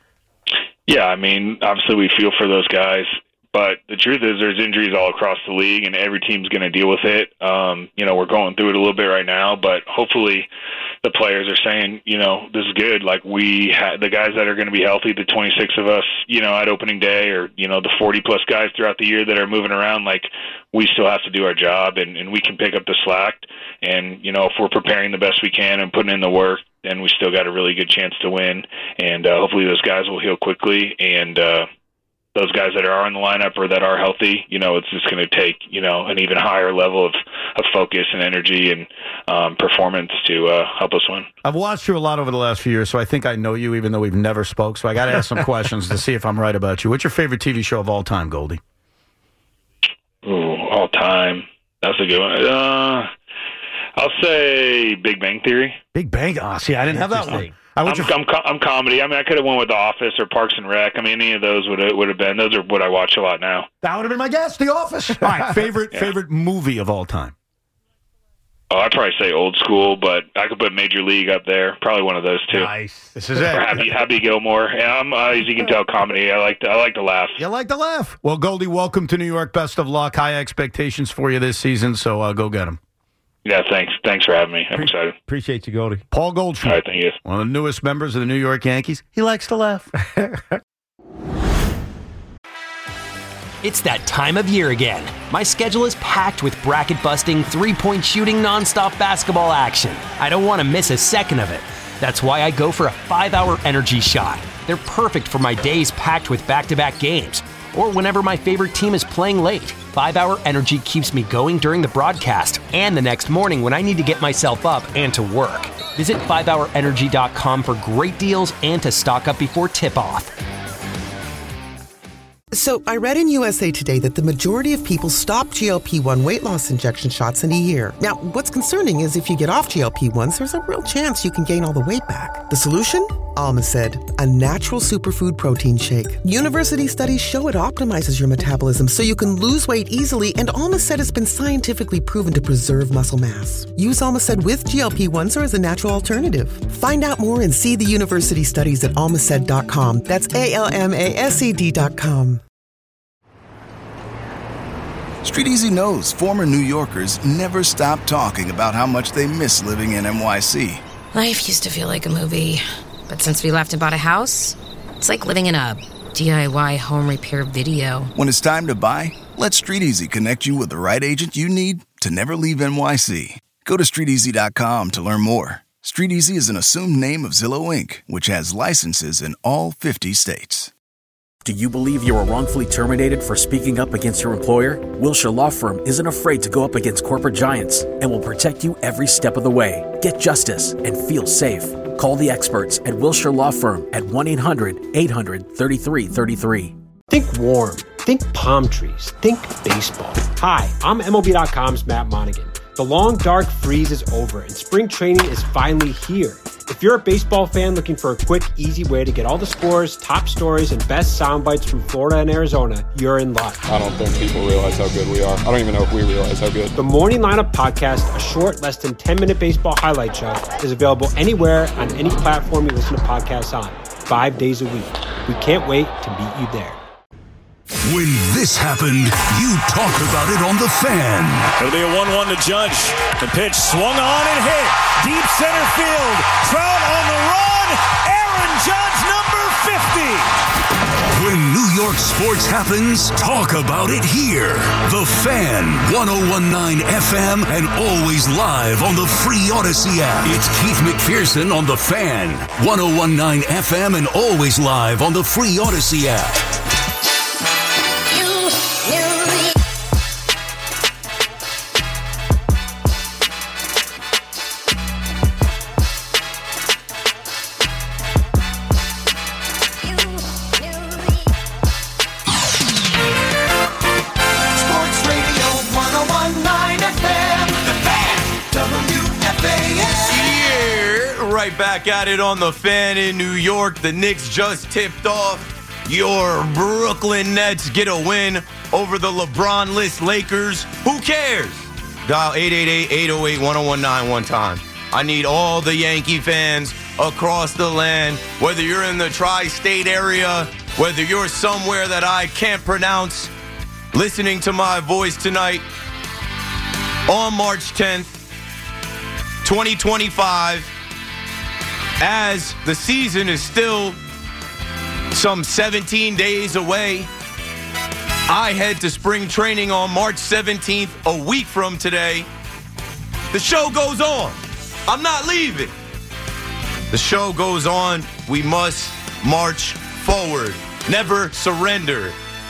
Yeah, I mean, obviously we feel for those guys, but the truth is there's injuries all across the league, and every team's going to deal with it. Um, you know, we're going through it a little bit right now, but hopefully the players are saying, you know, this is good. Like we, ha- the guys that are going to be healthy, the twenty-six of us, you know, at opening day, or you know, the forty plus guys throughout the year that are moving around, like we still have to do our job, and, and we can pick up the slack. And you know, if we're preparing the best we can and putting in the work, then we still got a really good chance to win. And uh, hopefully those guys will heal quickly. And uh, those guys that are in the lineup or that are healthy, you know, it's just going to take, you know, an even higher level of, of focus and energy and um, performance to uh, help us win. I've watched you a lot over the last few years, so I think I know you, even though we've never spoke. So I got to ask some questions to see if I'm right about you. What's your favorite T V show of all time, Goldie? Ooh, all time. That's a good one. Uh, I'll say Big Bang Theory. Big Bang? Oh, see, I didn't have that one. I I'm, I'm, I'm comedy. I mean, I could have went with The Office or Parks and Rec. I mean, any of those would have, would have been. Those are what I watch a lot now. That would have been my guess, The Office. All right, favorite yeah. favorite movie of all time? Oh, I'd probably say Old School, but I could put Major League up there. Probably one of those two. Nice. This is it. Or Happy, Happy Gilmore. Yeah, I'm, uh, as you can tell, comedy. I like to, I like to laugh. You like to laugh. Well, Goldie, welcome to New York. Best of luck. High expectations for you this season, so uh, go get them. Yeah, thanks. Thanks for having me. I'm Pre- excited. Appreciate you, Goldie. Paul Goldschmidt. All right, thank you. One of the newest members of the New York Yankees. He likes to laugh. It's that time of year again. My schedule is packed with bracket-busting, three-point shooting, nonstop basketball action. I don't want to miss a second of it. That's why I go for a five-hour energy shot. They're perfect for my days packed with back-to-back games, or whenever my favorite team is playing late. five-hour energy keeps me going during the broadcast and the next morning when I need to get myself up and to work. Visit five hour energy dot com for great deals and to stock up before tip-off. So I read in U S A Today that the majority of people stop G L P one weight loss injection shots in a year. Now, what's concerning is if you get off G L P ones, there's a real chance you can gain all the weight back. The solution? Almacid, a natural superfood protein shake. University studies show it optimizes your metabolism so you can lose weight easily, and Almacid has been scientifically proven to preserve muscle mass. Use Almacid with G L P ones or as a natural alternative. Find out more and see the university studies at almacid dot com. That's A L M A S E D dot com. Street Easy knows former New Yorkers never stop talking about how much they miss living in N Y C. Life used to feel like a movie, but since we left and bought a house, it's like living in a D I Y home repair video. When it's time to buy, let Street Easy connect you with the right agent you need to never leave N Y C. Go to street easy dot com to learn more. Street Easy is an assumed name of Zillow Incorporated, which has licenses in all fifty states. Do you believe you were wrongfully terminated for speaking up against your employer? Wilshire Law Firm isn't afraid to go up against corporate giants and will protect you every step of the way. Get justice and feel safe. Call the experts at Wilshire Law Firm at one eight hundred eight hundred thirty-three thirty-three. Think warm. Think palm trees. Think baseball. Hi, I'm M L B dot com's Matt Monaghan. The long, dark freeze is over and spring training is finally here. If you're a baseball fan looking for a quick, easy way to get all the scores, top stories, and best sound bites from Florida and Arizona, you're in luck. I don't think people realize how good we are. I don't even know if we realize how good. The Morning Lineup Podcast, a short, less than ten-minute baseball highlight show, is available anywhere on any platform you listen to podcasts on, five days a week. We can't wait to meet you there. When this happened, you talk about it on The Fan. It'll be a one one to Judge. The pitch swung on and hit. Deep center field. Trout on the run. Aaron Judge, number fifty. When New York sports happens, talk about it here. The Fan, one oh one point nine F M, and always live on the free Odyssey app. It's Keith McPherson on The Fan, one oh one point nine F M, and always live on the free Odyssey app. Right back at it on The Fan in New York. The Knicks just tipped off. Your Brooklyn Nets get a win over the LeBron-less Lakers. Who cares? Dial eight eight eight, eight oh eight, one oh one nine one time. I need all the Yankee fans across the land, whether you're in the tri-state area, whether you're somewhere that I can't pronounce, listening to my voice tonight on March tenth, twenty twenty-five. As the season is still some seventeen days away, I head to spring training on March seventeenth, a week from today. The show goes on. I'm not leaving. The show goes on. We must march forward. Never surrender.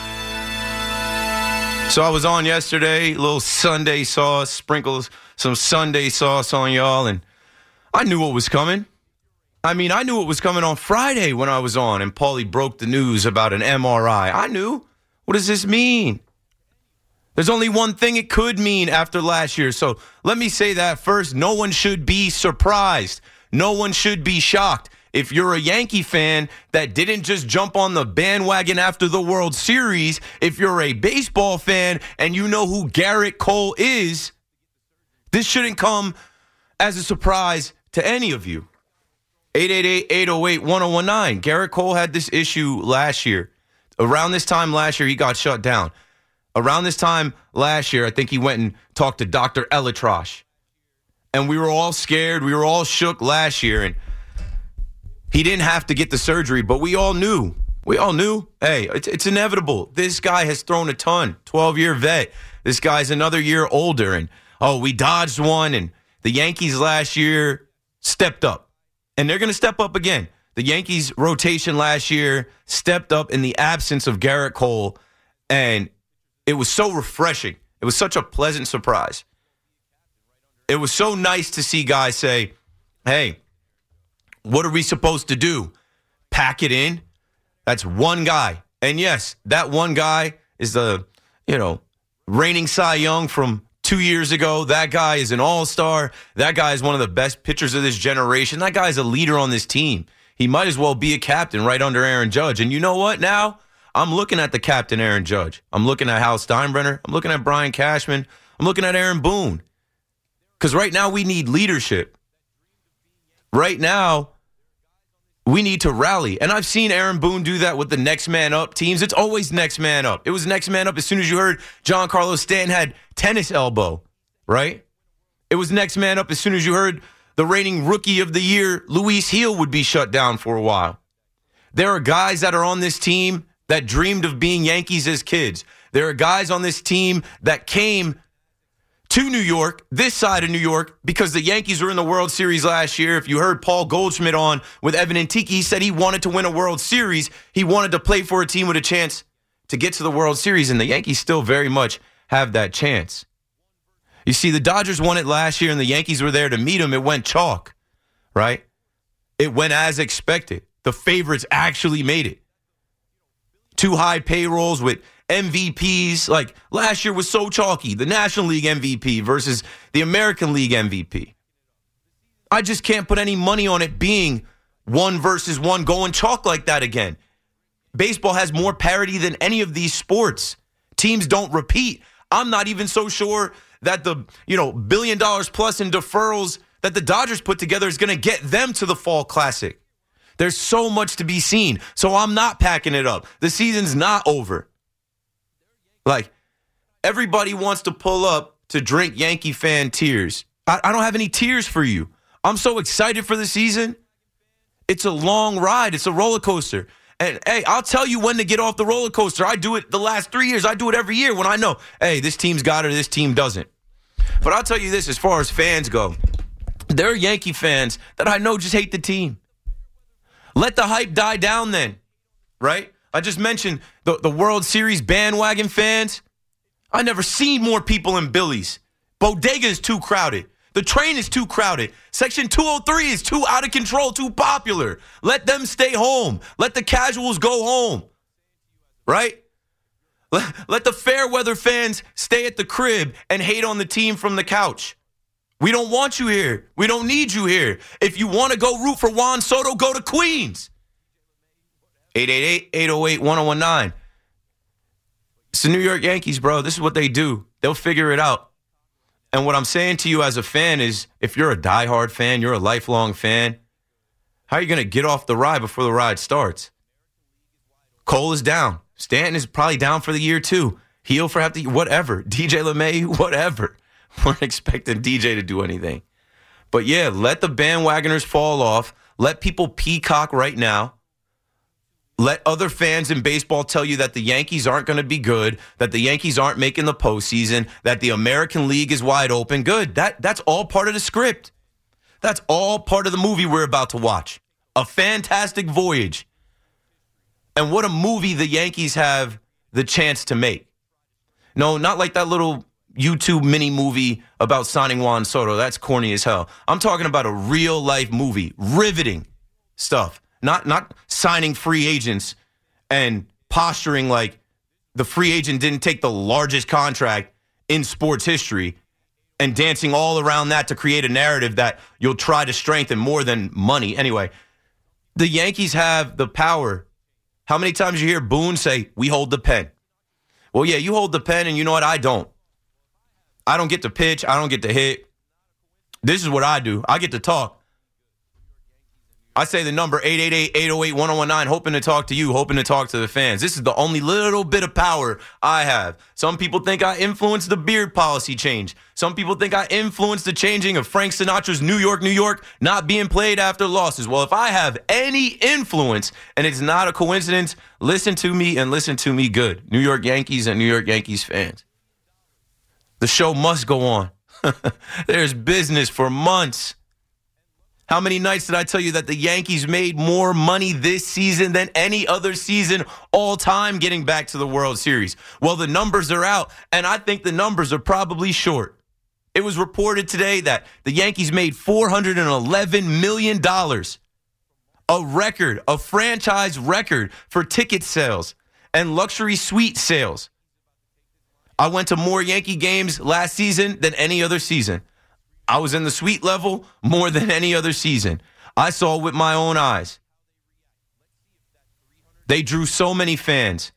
So I was on yesterday, a little Sunday sauce, sprinkles some Sunday sauce on y'all, and I knew what was coming. I mean, I knew it was coming on Friday when I was on, and Paulie broke the news about an M R I. I knew. What does this mean? There's only one thing it could mean after last year. So let me say that first. No one should be surprised. No one should be shocked. If you're a Yankee fan that didn't just jump on the bandwagon after the World Series, if you're a baseball fan and you know who Garrett Cole is, this shouldn't come as a surprise to any of you. eight eight eight, eight oh eight, one oh one nine. Garrett Cole had this issue last year. Around this time last year, he got shut down. Around this time last year, I think he went and talked to Doctor Elitrosh. And we were all scared. We were all shook last year. And he didn't have to get the surgery, but we all knew. We all knew, hey, it's, it's inevitable. This guy has thrown a ton. twelve-year vet. This guy's another year older. And, oh, we dodged one. And the Yankees last year stepped up. And they're going to step up again. The Yankees' rotation last year stepped up in the absence of Garrett Cole, and it was so refreshing. It was such a pleasant surprise. It was so nice to see guys say, hey, what are we supposed to do? Pack it in? That's one guy. And yes, that one guy is the, you know, reigning Cy Young from two years ago. That guy is an all-star. That guy is one of the best pitchers of this generation. That guy is a leader on this team. He might as well be a captain right under Aaron Judge. And you know what now? I'm looking at the captain, Aaron Judge. I'm looking at Hal Steinbrenner. I'm looking at Brian Cashman. I'm looking at Aaron Boone. Because right now we need leadership. Right now, we need to rally. And I've seen Aaron Boone do that with the next man up teams. It's always next man up. It was next man up as soon as you heard Giancarlo Stanton had tennis elbow, right? It was next man up as soon as you heard the reigning rookie of the year, Luis Gil, would be shut down for a while. There are guys that are on this team that dreamed of being Yankees as kids. There are guys on this team that came to New York, this side of New York, because the Yankees were in the World Series last year. If you heard Paul Goldschmidt on with Evan Antiki, he said he wanted to win a World Series. He wanted to play for a team with a chance to get to the World Series, and the Yankees still very much have that chance. You see, the Dodgers won it last year, and the Yankees were there to meet them. It went chalk, right? It went as expected. The favorites actually made it. Two high payrolls with M V Ps. Like, last year was so chalky. The National League M V P versus the American League M V P. I just can't put any money on it being one versus one going chalk like that again. Baseball has more parity than any of these sports. Teams don't repeat. I'm not even so sure that the, you know, billion dollars plus in deferrals that the Dodgers put together is going to get them to the Fall Classic. There's so much to be seen. So I'm not packing it up. The season's not over. Like, everybody wants to pull up to drink Yankee fan tears. I, I don't have any tears for you. I'm so excited for the season. It's a long ride. It's a roller coaster. And, hey, I'll tell you when to get off the roller coaster. I do it the last three years. I do it every year when I know, hey, this team's got it or this team doesn't. But I'll tell you this, as far as fans go, there are Yankee fans that I know just hate the team. Let the hype die down then, right? I just mentioned the, the World Series bandwagon fans. I never seen more people in Billy's. Bodega is too crowded. The train is too crowded. Section two oh three is too out of control, too popular. Let them stay home. Let the casuals go home, right? Let, let the fair weather fans stay at the crib and hate on the team from the couch. We don't want you here. We don't need you here. If you want to go root for Juan Soto, go to Queens. eight eight eight, eight oh eight, one oh one nine. It's the New York Yankees, bro. This is what they do. They'll figure it out. And what I'm saying to you as a fan is, if you're a diehard fan, you're a lifelong fan, how are you going to get off the ride before the ride starts? Cole is down. Stanton is probably down for the year, too. Heel for half the year, whatever. D J LeMay, whatever. Weren't expecting D J to do anything. But, yeah, let the bandwagoners fall off. Let people peacock right now. Let other fans in baseball tell you that the Yankees aren't going to be good, that the Yankees aren't making the postseason, that the American League is wide open. Good. That That's all part of the script. That's all part of the movie we're about to watch. A fantastic voyage. And what a movie the Yankees have the chance to make. No, not like that little YouTube mini movie about signing Juan Soto. That's corny as hell. I'm talking about a real-life movie. Riveting stuff. Not not signing free agents and posturing like the free agent didn't take the largest contract in sports history and dancing all around that to create a narrative that you'll try to strengthen more than money. Anyway, the Yankees have the power. How many times you hear Boone say, we hold the pen? Well, yeah, you hold the pen, and you know what? I don't. I don't get to pitch. I don't get to hit. This is what I do. I get to talk. I say the number eight eight eight, eight oh eight, one oh one nine, hoping to talk to you, hoping to talk to the fans. This is the only little bit of power I have. Some people think I influenced the beard policy change. Some people think I influenced the changing of Frank Sinatra's New York, New York not being played after losses. Well, if I have any influence, and it's not a coincidence, listen to me and listen to me good. New York Yankees and New York Yankees fans. The show must go on. There's business for months. How many nights did I tell you that the Yankees made more money this season than any other season all time getting back to the World Series? Well, the numbers are out, and I think the numbers are probably short. It was reported today that the Yankees made four hundred eleven million dollars, a record, a franchise record for ticket sales and luxury suite sales. I went to more Yankee games last season than any other season. I was in the suite level more than any other season. I saw with my own eyes. They drew so many fans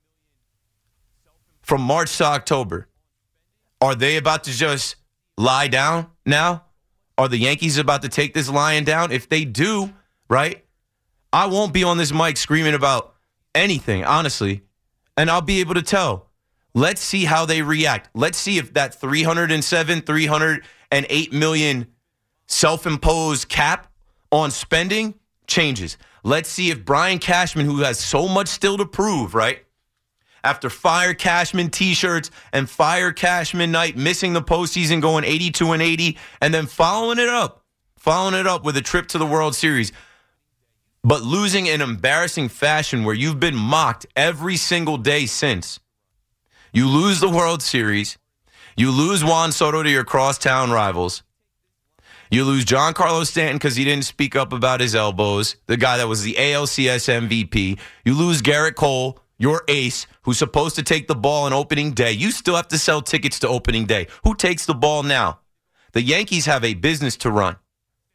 from March to October. Are they about to just lie down now? Are the Yankees about to take this lying down? If they do, right, I won't be on this mic screaming about anything, honestly, and I'll be able to tell. Let's see how they react. Let's see if that three hundred seven, three hundred eight million self-imposed cap on spending changes. Let's see if Brian Cashman, who has so much still to prove, right? After Fire Cashman t-shirts and Fire Cashman night, missing the postseason, going eighty-two and eighty, and then following it up, following it up with a trip to the World Series, but losing in embarrassing fashion where you've been mocked every single day since. You lose the World Series. You lose Juan Soto to your crosstown rivals. You lose Giancarlo Stanton because he didn't speak up about his elbows, the guy that was the A L C S M V P. You lose Garrett Cole, your ace, who's supposed to take the ball on opening day. You still have to sell tickets to opening day. Who takes the ball now? The Yankees have a business to run.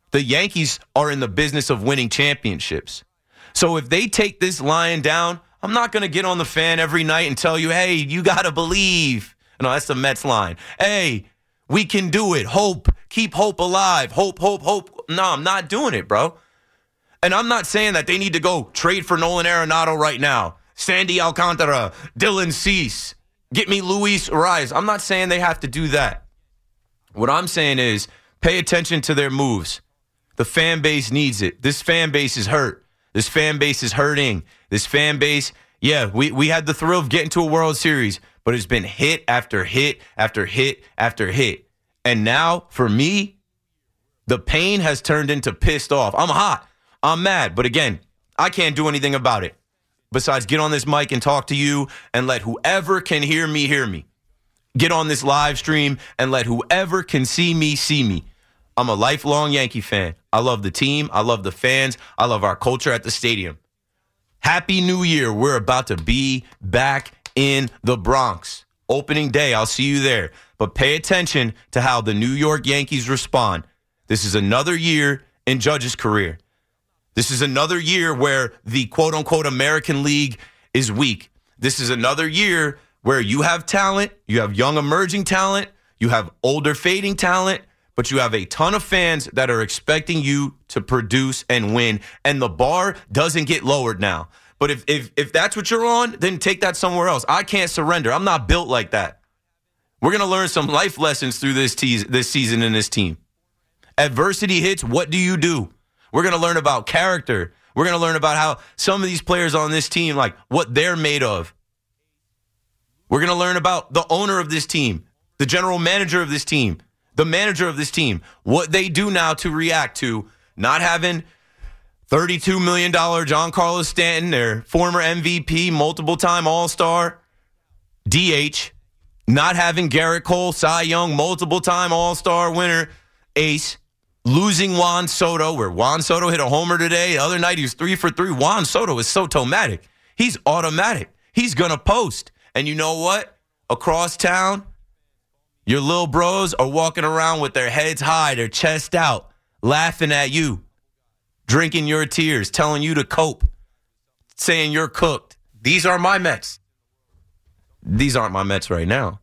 The Yankees are in the business of winning championships. So if they take this line down, I'm not going to get on the fan every night and tell you, hey, you got to believe. No, that's the Mets line. Hey, we can do it. Hope. Keep hope alive. Hope, hope, hope. No, I'm not doing it, bro. And I'm not saying that they need to go trade for Nolan Arenado right now. Sandy Alcantara, Dylan Cease, get me Luis Arias. I'm not saying they have to do that. What I'm saying is pay attention to their moves. The fan base needs it. This fan base is hurt. This fan base is hurting. This fan base, yeah, we, we had the thrill of getting to a World Series, but it's been hit after hit after hit after hit. And now, for me, the pain has turned into pissed off. I'm hot. I'm mad. But again, I can't do anything about it besides get on this mic and talk to you and let whoever can hear me hear me. Get on this live stream and let whoever can see me see me. I'm a lifelong Yankee fan. I love the team. I love the fans. I love our culture at the stadium. Happy New Year. We're about to be back in the Bronx. Opening day, I'll see you there. But pay attention to how the New York Yankees respond. This is another year in Judge's career. This is another year where the quote-unquote American League is weak. This is another year where you have talent, you have young emerging talent, you have older fading talent, but you have a ton of fans that are expecting you to produce and win, and the bar doesn't get lowered now. But if if if that's what you're on, then take that somewhere else. I can't surrender. I'm not built like that. We're going to learn some life lessons through this, te- this season in this team. Adversity hits, what do you do? We're going to learn about character. We're going to learn about how some of these players on this team, like what they're made of. We're going to learn about the owner of this team, the general manager of this team, the manager of this team, what they do now to react to not having thirty-two million dollars Giancarlo Stanton, their former M V P, multiple-time All-Star, D H, not having Garrett Cole, Cy Young, multiple-time All-Star winner, ace, losing Juan Soto, where Juan Soto hit a homer today. The other night he was three for three. Juan Soto is Soto-matic. He's automatic. He's going to post. And you know what? Across town, your little bros are walking around with their heads high, their chest out, laughing at you, drinking your tears, telling you to cope, saying you're cooked. These are my Mets. These aren't my Mets right now.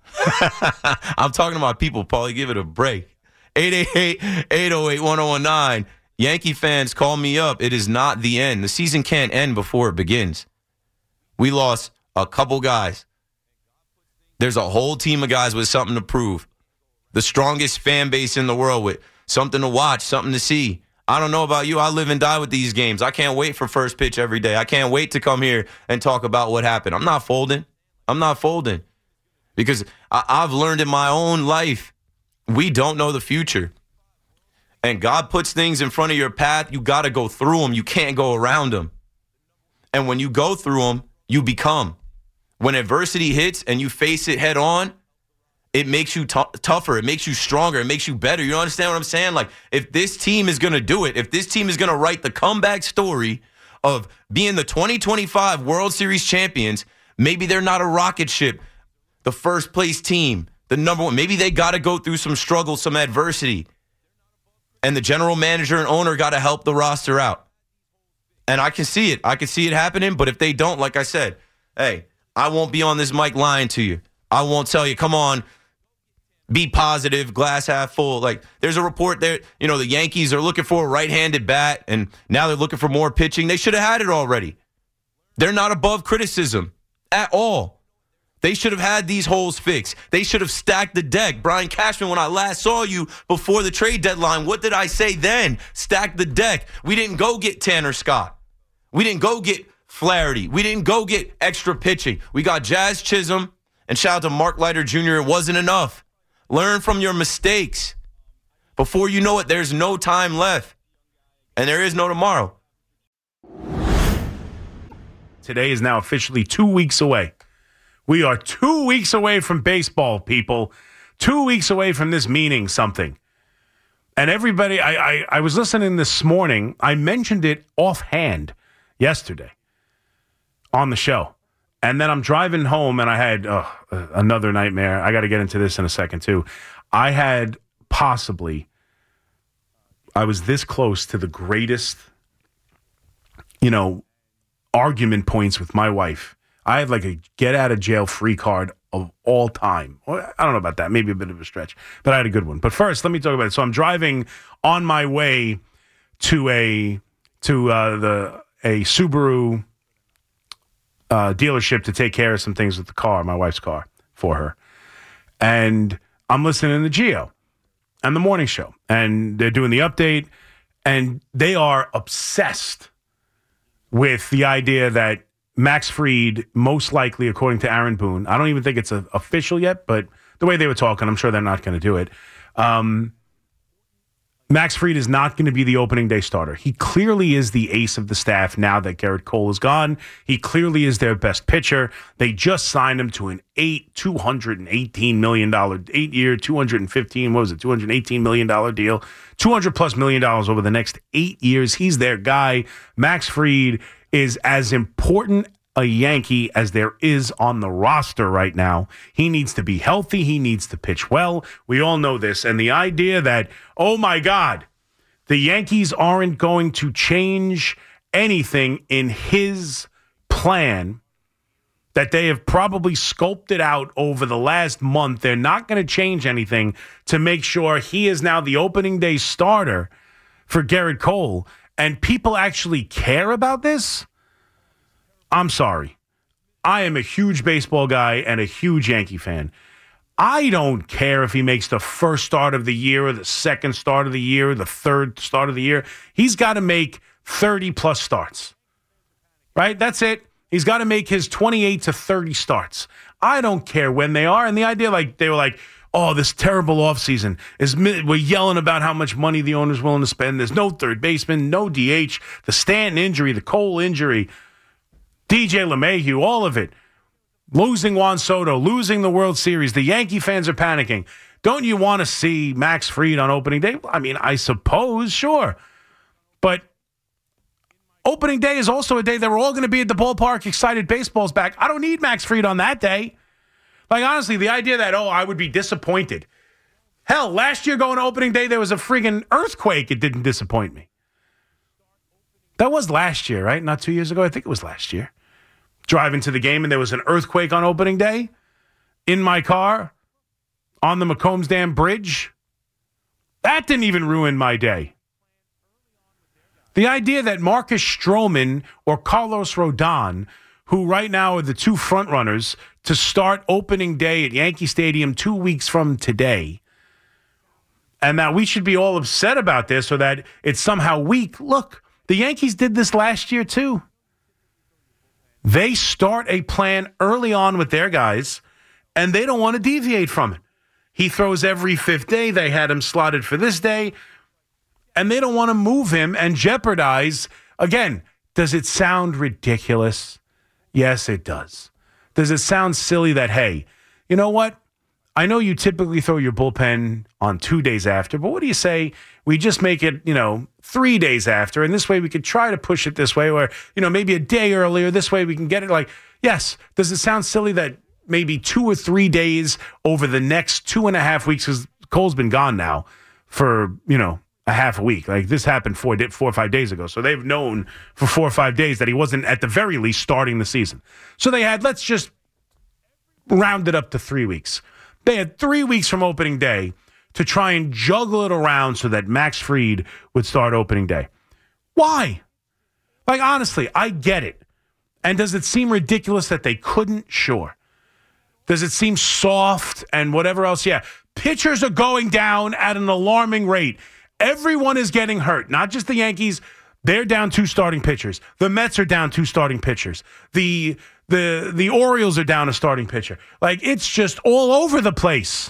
I'm talking about people, Paulie. Give it a break. eight eight eight, eight oh eight, one oh one nine. Yankee fans, call me up. It is not the end. The season can't end before it begins. We lost a couple guys. There's a whole team of guys with something to prove. The strongest fan base in the world with something to watch, something to see. I don't know about you. I live and die with these games. I can't wait for first pitch every day. I can't wait to come here and talk about what happened. I'm not folding. I'm not folding. Because I- I've learned in my own life, we don't know the future. And God puts things in front of your path. You got to go through them. You can't go around them. And when you go through them, you become. When adversity hits and you face it head on, it makes you t- tougher. It makes you stronger. It makes you better. You understand what I'm saying? Like, if this team is going to do it, if this team is going to write the comeback story of being the twenty twenty-five World Series champions, maybe they're not a rocket ship, the first place team, the number one. Maybe they got to go through some struggle, some adversity. And the general manager and owner got to help the roster out. And I can see it. I can see it happening. But if they don't, like I said, hey, I won't be on this mic lying to you. I won't tell you, come on, be positive, glass half full. Like, there's a report there, you know, the Yankees are looking for a right-handed bat, and now they're looking for more pitching. They should have had it already. They're not above criticism at all. They should have had these holes fixed. They should have stacked the deck. Brian Cashman, when I last saw you before the trade deadline, what did I say then? Stack the deck. We didn't go get Tanner Scott. We didn't go get Flaherty. We didn't go get extra pitching. We got Jazz Chisholm, and shout out to Mark Leiter Junior It wasn't enough. Learn from your mistakes. Before you know it, there's no time left. And there is no tomorrow. Today is now officially two weeks away. We are two weeks away from baseball, people. Two weeks away from this meaning something. And everybody, I, I, I was listening this morning. I mentioned it offhand yesterday on the show. And then I'm driving home, and I had oh, another nightmare. I got to get into this in a second, too. I had possibly, I was this close to the greatest, you know, argument points with my wife. I had like a get out of jail free card of all time. Well, I don't know about that. Maybe a bit of a stretch, but I had a good one. But first, let me talk about it. So I'm driving on my way to a to uh, the a Subaru uh, dealership to take care of some things with the car, my wife's car, for her. And I'm listening to Gio and the morning show, and they're doing the update, and they are obsessed with the idea that Max Fried, most likely, according to Aaron Boone, I don't even think it's a, official yet, but the way they were talking, I'm sure they're not going to do it. Um, Max Fried is not going to be the opening day starter. He clearly is the ace of the staff now that Gerrit Cole is gone. He clearly is their best pitcher. They just signed him to an eight, two hundred eighteen million dollars, eight-year, two hundred fifteen, what was it, two hundred eighteen million dollars deal, two hundred plus million dollars over the next eight years. He's their guy. Max Fried is as important a Yankee as there is on the roster right now. He needs to be healthy. He needs to pitch well. We all know this. And the idea that, oh my God, the Yankees aren't going to change anything in his plan that they have probably sculpted out over the last month. They're not going to change anything to make sure he is now the opening day starter for Gerrit Cole. And people actually care about this? I'm sorry. I am a huge baseball guy and a huge Yankee fan. I don't care if he makes the first start of the year or the second start of the year or the third start of the year. He's got to make thirty plus starts, right? That's it. He's got to make his twenty-eight to thirty starts. I don't care when they are. And the idea, like, they were like, oh, this terrible offseason is, we're yelling about how much money the owner's willing to spend. There's no third baseman, no D H, the Stanton injury, the Cole injury, D J LeMahieu, all of it. Losing Juan Soto, losing the World Series. The Yankee fans are panicking. Don't you want to see Max Fried on opening day? I mean, I suppose, sure. But opening day is also a day that we're all going to be at the ballpark excited, baseball's back. I don't need Max Fried on that day. Like, honestly, the idea that, oh, I would be disappointed. Hell, last year going to opening day, there was a friggin' earthquake. It didn't disappoint me. That was last year, right? Not two years ago. I think it was last year. Driving to the game, and there was an earthquake on opening day in my car on the McCombs Dam Bridge. That didn't even ruin my day. The idea that Marcus Stroman or Carlos Rodon, who right now are the two frontrunners to start opening day at Yankee Stadium two weeks from today, and that we should be all upset about this or that it's somehow weak. Look, the Yankees did this last year too. They start a plan early on with their guys, and they don't want to deviate from it. He throws every fifth day. They had him slotted for this day, and they don't want to move him and jeopardize. Again, does it sound ridiculous? Yes, it does. Does it sound silly that, hey, you know what? I know you typically throw your bullpen on two days after, but what do you say we just make it, you know, three days after, and this way we could try to push it this way, or, you know, maybe a day earlier. This way we can get it. Like, yes, does it sound silly that maybe two or three days over the next two and a half weeks, because Cole's been gone now for, you know, a half a week. Like, this happened four, four or five days ago, so they've known for four or five days that he wasn't at the very least starting the season. So they had, let's just round it up to three weeks. They had three weeks from opening day to try and juggle it around so that Max Fried would start opening day. Why? Like, honestly, I get it. And does it seem ridiculous that they couldn't? Sure. Does it seem soft and whatever else? Yeah. Pitchers are going down at an alarming rate. Everyone is getting hurt, not just the Yankees. They're down two starting pitchers. The Mets are down two starting pitchers. The the the Orioles are down a starting pitcher. Like, it's just all over the place.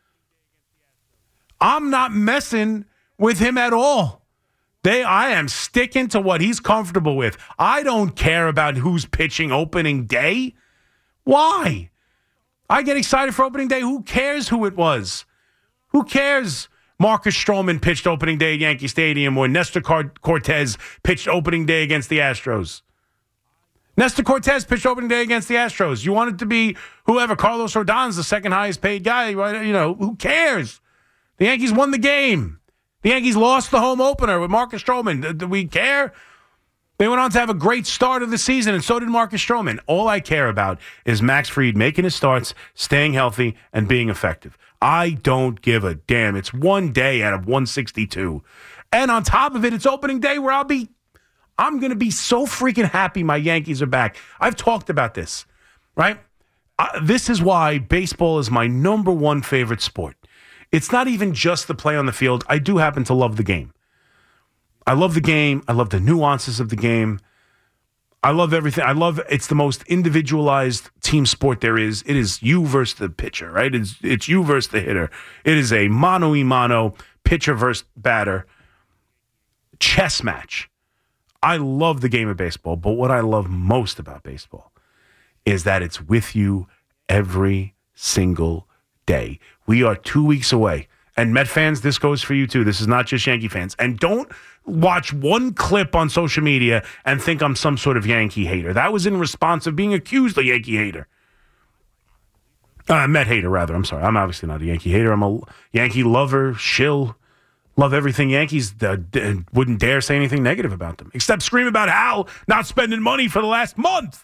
I'm not messing with him at all. They, I am sticking to what he's comfortable with. I don't care about who's pitching opening day. Why? I get excited for opening day. Who cares who it was? Who cares? Marcus Stroman pitched opening day at Yankee Stadium, or Nestor Cortez pitched opening day against the Astros. Nestor Cortez pitched opening day against the Astros. You want it to be whoever. Carlos Rodon's the second highest paid guy. You know, who cares? The Yankees won the game. The Yankees lost the home opener with Marcus Stroman. Do we care? They went on to have a great start of the season, and so did Marcus Stroman. All I care about is Max Fried making his starts, staying healthy, and being effective. I don't give a damn. It's one day out of one sixty-two. And on top of it, it's opening day where I'll be, I'm going to be so freaking happy my Yankees are back. I've talked about this, right? Uh, this is why baseball is my number one favorite sport. It's not even just the play on the field. I do happen to love the game. I love the game. I love the nuances of the game. I love everything. I love it's the most individualized team sport there is. It is you versus the pitcher, right? It's it's you versus the hitter. It is a mano-y-mano, pitcher versus batter chess match. I love the game of baseball, but what I love most about baseball is that it's with you every single day. We are two weeks away. And Met fans, this goes for you too. This is not just Yankee fans. And don't watch one clip on social media and think I'm some sort of Yankee hater. That was in response of being accused of Yankee hater. Uh, Met hater, rather. I'm sorry. I'm obviously not a Yankee hater. I'm a Yankee lover, shill, love everything Yankees. Uh, d- wouldn't dare say anything negative about them, except scream about Hal not spending money for the last month.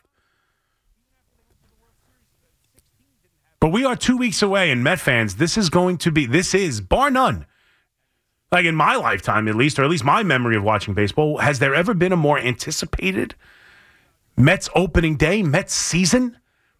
But we are two weeks away, and Met fans, this is going to be, this is, bar none, like in my lifetime at least, or at least my memory of watching baseball, has there ever been a more anticipated Mets opening day, Mets season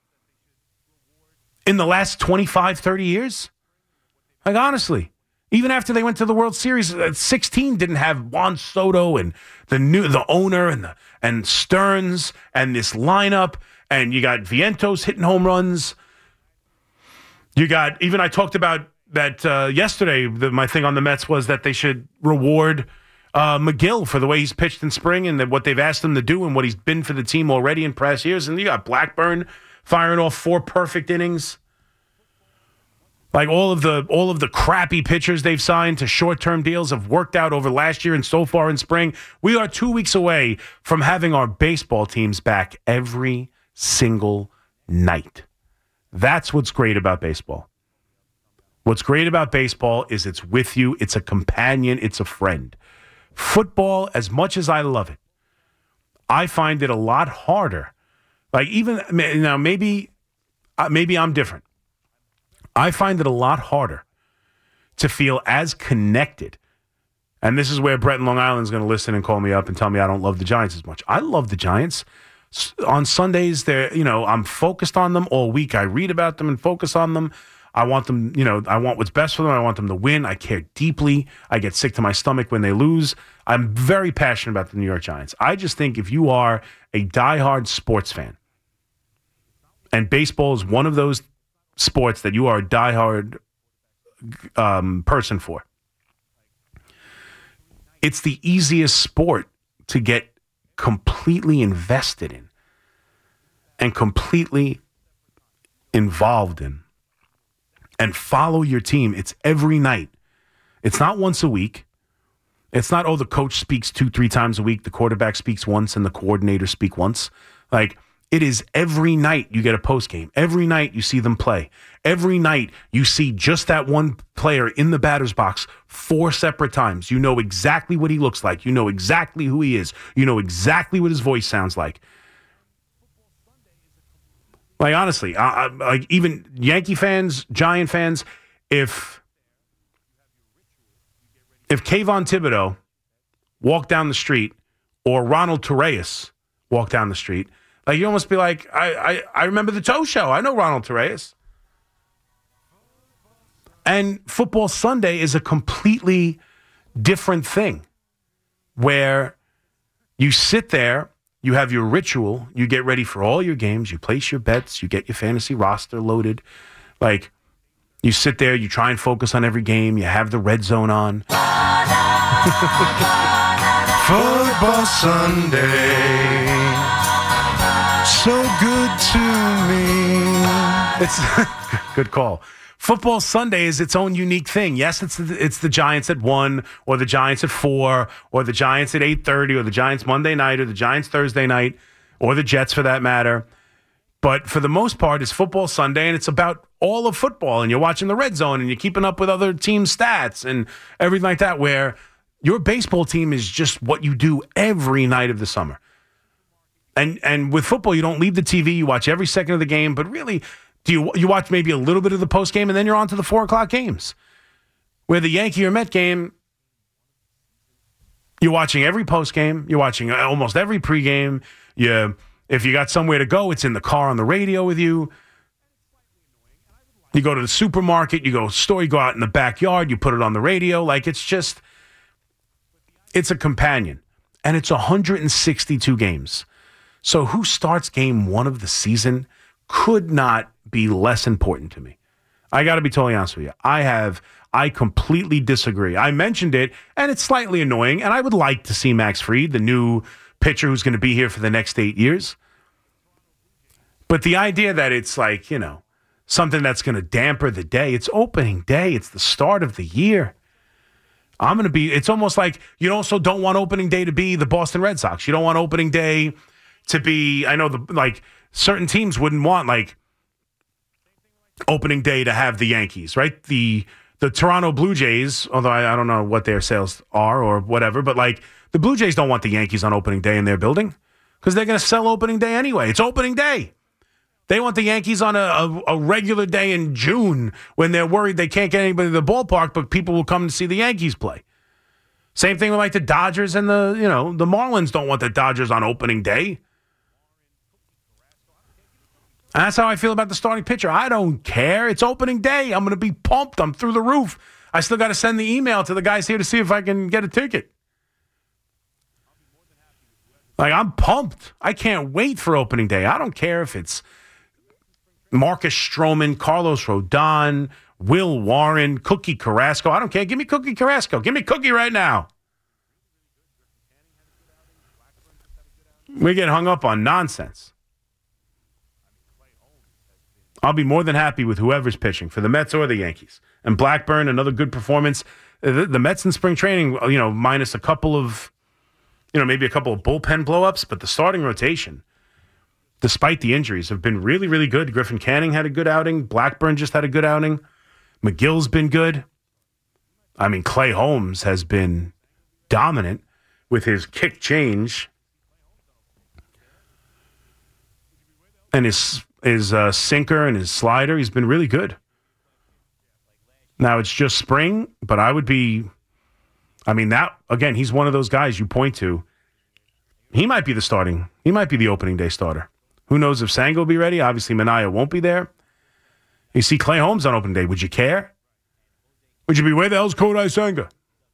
in the last twenty-five, thirty years? Like, honestly, even after they went to the World Series, sixteen didn't have Juan Soto and the new the owner and the, and Stearns and this lineup, and you got Vientos hitting home runs. You got, even I talked about that uh, yesterday, the, my thing on the Mets was that they should reward uh, McGill for the way he's pitched in spring and the, what they've asked him to do and what he's been for the team already in past years. And you got Blackburn firing off four perfect innings. Like all of the all of the crappy pitchers they've signed to short-term deals have worked out over last year and so far in spring. We are two weeks away from having our baseball teams back every single night. That's what's great about baseball. What's great about baseball is it's with you. It's a companion. It's a friend. Football, as much as I love it, I find it a lot harder. Like even now, maybe, uh, maybe I'm different. I find it a lot harder to feel as connected. And this is where Brett in Long Island is going to listen and call me up and tell me I don't love the Giants as much. I love the Giants. On Sundays, they're, you know, I'm focused on them all week. I read about them and focus on them. I want them, you know, I want what's best for them. I want them to win. I care deeply. I get sick to my stomach when they lose. I'm very passionate about the New York Giants. I just think if you are a diehard sports fan, and baseball is one of those sports that you are a diehard um, person for, it's the easiest sport to get completely invested in and completely involved in and follow your team. It's every night. It's not once a week. It's not, oh, the coach speaks two, three times a week. The quarterback speaks once and the coordinator speak once. Like, it is every night you get a post game. Every night you see them play. Every night you see just that one player in the batter's box four separate times. You know exactly what he looks like. You know exactly who he is. You know exactly what his voice sounds like. Like, honestly, I, I, like even Yankee fans, Giant fans, if if Kayvon Thibodeau walked down the street or Ronald Torreyes walked down the street, like, you almost be like, I, I, I remember the Toe Show. I know Ronald Torreyes. And Football Sunday is a completely different thing where you sit there, you have your ritual, you get ready for all your games, you place your bets, you get your fantasy roster loaded. Like, you sit there, you try and focus on every game, you have the red zone on. Football Sunday. So good to me. It's good call. Football Sunday is its own unique thing. Yes, it's the, it's the Giants at one, or the Giants at four, or the Giants at eight thirty, or the Giants Monday night, or the Giants Thursday night, or the Jets for that matter. But for the most part, it's football Sunday, and it's about all of football, and you're watching the red zone, and you're keeping up with other team stats and everything like that, where your baseball team is just what you do every night of the summer. And and with football, you don't leave the T V. You watch every second of the game, but really, do you you watch maybe a little bit of the post game, and then you're on to the four o'clock games, where the Yankee or Met game, you're watching every post game, you're watching almost every pregame. You if you got somewhere to go, it's in the car on the radio with you. You go to the supermarket, you go store, you go out in the backyard, you put it on the radio. Like it's just, it's a companion, and it's one hundred sixty-two games. So who starts game one of the season could not be less important to me. I got to be totally honest with you. I have, I completely disagree. I mentioned it, and it's slightly annoying, and I would like to see Max Fried, the new pitcher who's going to be here for the next eight years. But the idea that it's like, you know, something that's going to damper the day, it's opening day, it's the start of the year. I'm going to be, it's almost like you also don't want opening day to be the Boston Red Sox. You don't want opening day to be, I know the like certain teams wouldn't want like opening day to have the Yankees, right? The the Toronto Blue Jays, although I, I don't know what their sales are or whatever, but like the Blue Jays don't want the Yankees on opening day in their building because they're going to sell opening day anyway. It's opening day. They want the Yankees on a, a, a regular day in June when they're worried they can't get anybody to the ballpark, but people will come to see the Yankees play. Same thing with like the Dodgers and the, you know, the Marlins don't want the Dodgers on opening day. And that's how I feel about the starting pitcher. I don't care. It's opening day. I'm going to be pumped. I'm through the roof. I still got to send the email to the guys here to see if I can get a ticket. Like, I'm pumped. I can't wait for opening day. I don't care if it's Marcus Stroman, Carlos Rodon, Will Warren, Cookie Carrasco. I don't care. Give me Cookie Carrasco. Give me Cookie right now. We get hung up on nonsense. I'll be more than happy with whoever's pitching for the Mets or the Yankees. And Blackburn, another good performance. The, the Mets in spring training, you know, minus a couple of, you know, maybe a couple of bullpen blowups, but the starting rotation, despite the injuries, have been really, really good. Griffin Canning had a good outing. Blackburn just had a good outing. McGill's been good. I mean, Clay Holmes has been dominant with his kick change and his his uh, sinker and his slider. He's been really good. Now, it's just spring, but I would be, I mean, that, again, he's one of those guys you point to. He might be the starting, he might be the opening day starter. Who knows if Senga will be ready? Obviously, Minaya won't be there. You see Clay Holmes on opening day. Would you care? Would you be, where the hell's Kodai Senga?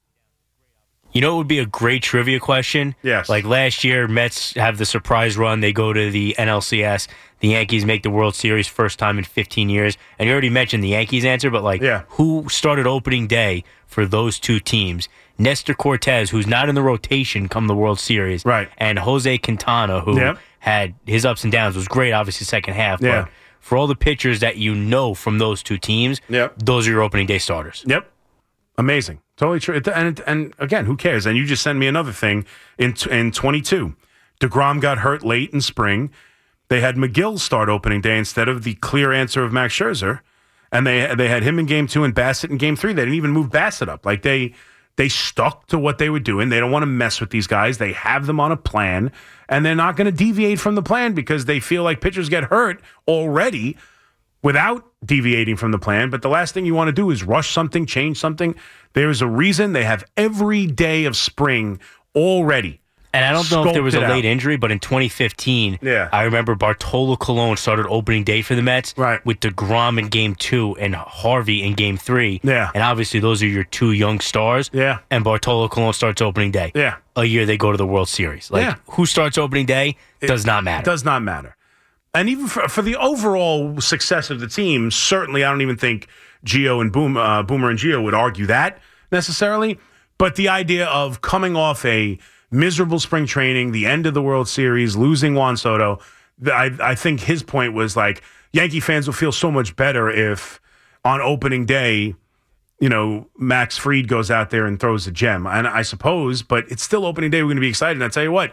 You know, it would be a great trivia question. Yes. Like last year, Mets have the surprise run. They go to the N L C S. The Yankees make the World Series first time in fifteen years. And you already mentioned the Yankees answer, but like, yeah. Who started opening day for those two teams? Nestor Cortez, who's not in the rotation come the World Series. Right. And Jose Quintana, who yep. had his ups and downs, was great, obviously, second half. Yeah. But for all the pitchers that you know from those two teams, yep. those are your opening day starters. Yep. Amazing. Totally true. And, and again, who cares? And you just send me another thing in in twenty-two. DeGrom got hurt late in spring. They had McGill start opening day instead of the clear answer of Max Scherzer. And they they had him in game two and Bassett in game three. They didn't even move Bassett up. Like they they stuck to what they were doing. They don't want to mess with these guys. They have them on a plan, and they're not going to deviate from the plan because they feel like pitchers get hurt already without deviating from the plan. But the last thing you want to do is rush something, change something. There's a reason they have every day of spring already. And I don't know if there was a late out. injury, but in twenty fifteen, yeah. I remember Bartolo Colon started opening day for the Mets right. with DeGrom in game two and Harvey in game three. Yeah. And obviously those are your two young stars. Yeah. And Bartolo Colon starts opening day. Yeah. A year they go to the World Series. Like, yeah. who starts opening day it does not matter. Does not matter. And even for, for the overall success of the team, certainly I don't even think Gio and Boom, uh, Boomer and Gio would argue that necessarily. But the idea of coming off a miserable spring training, the end of the World Series, losing Juan Soto, I, I think his point was like, Yankee fans will feel so much better if on opening day, you know, Max Fried goes out there and throws a gem. And I suppose, but it's still opening day. We're going to be excited. And I tell you what,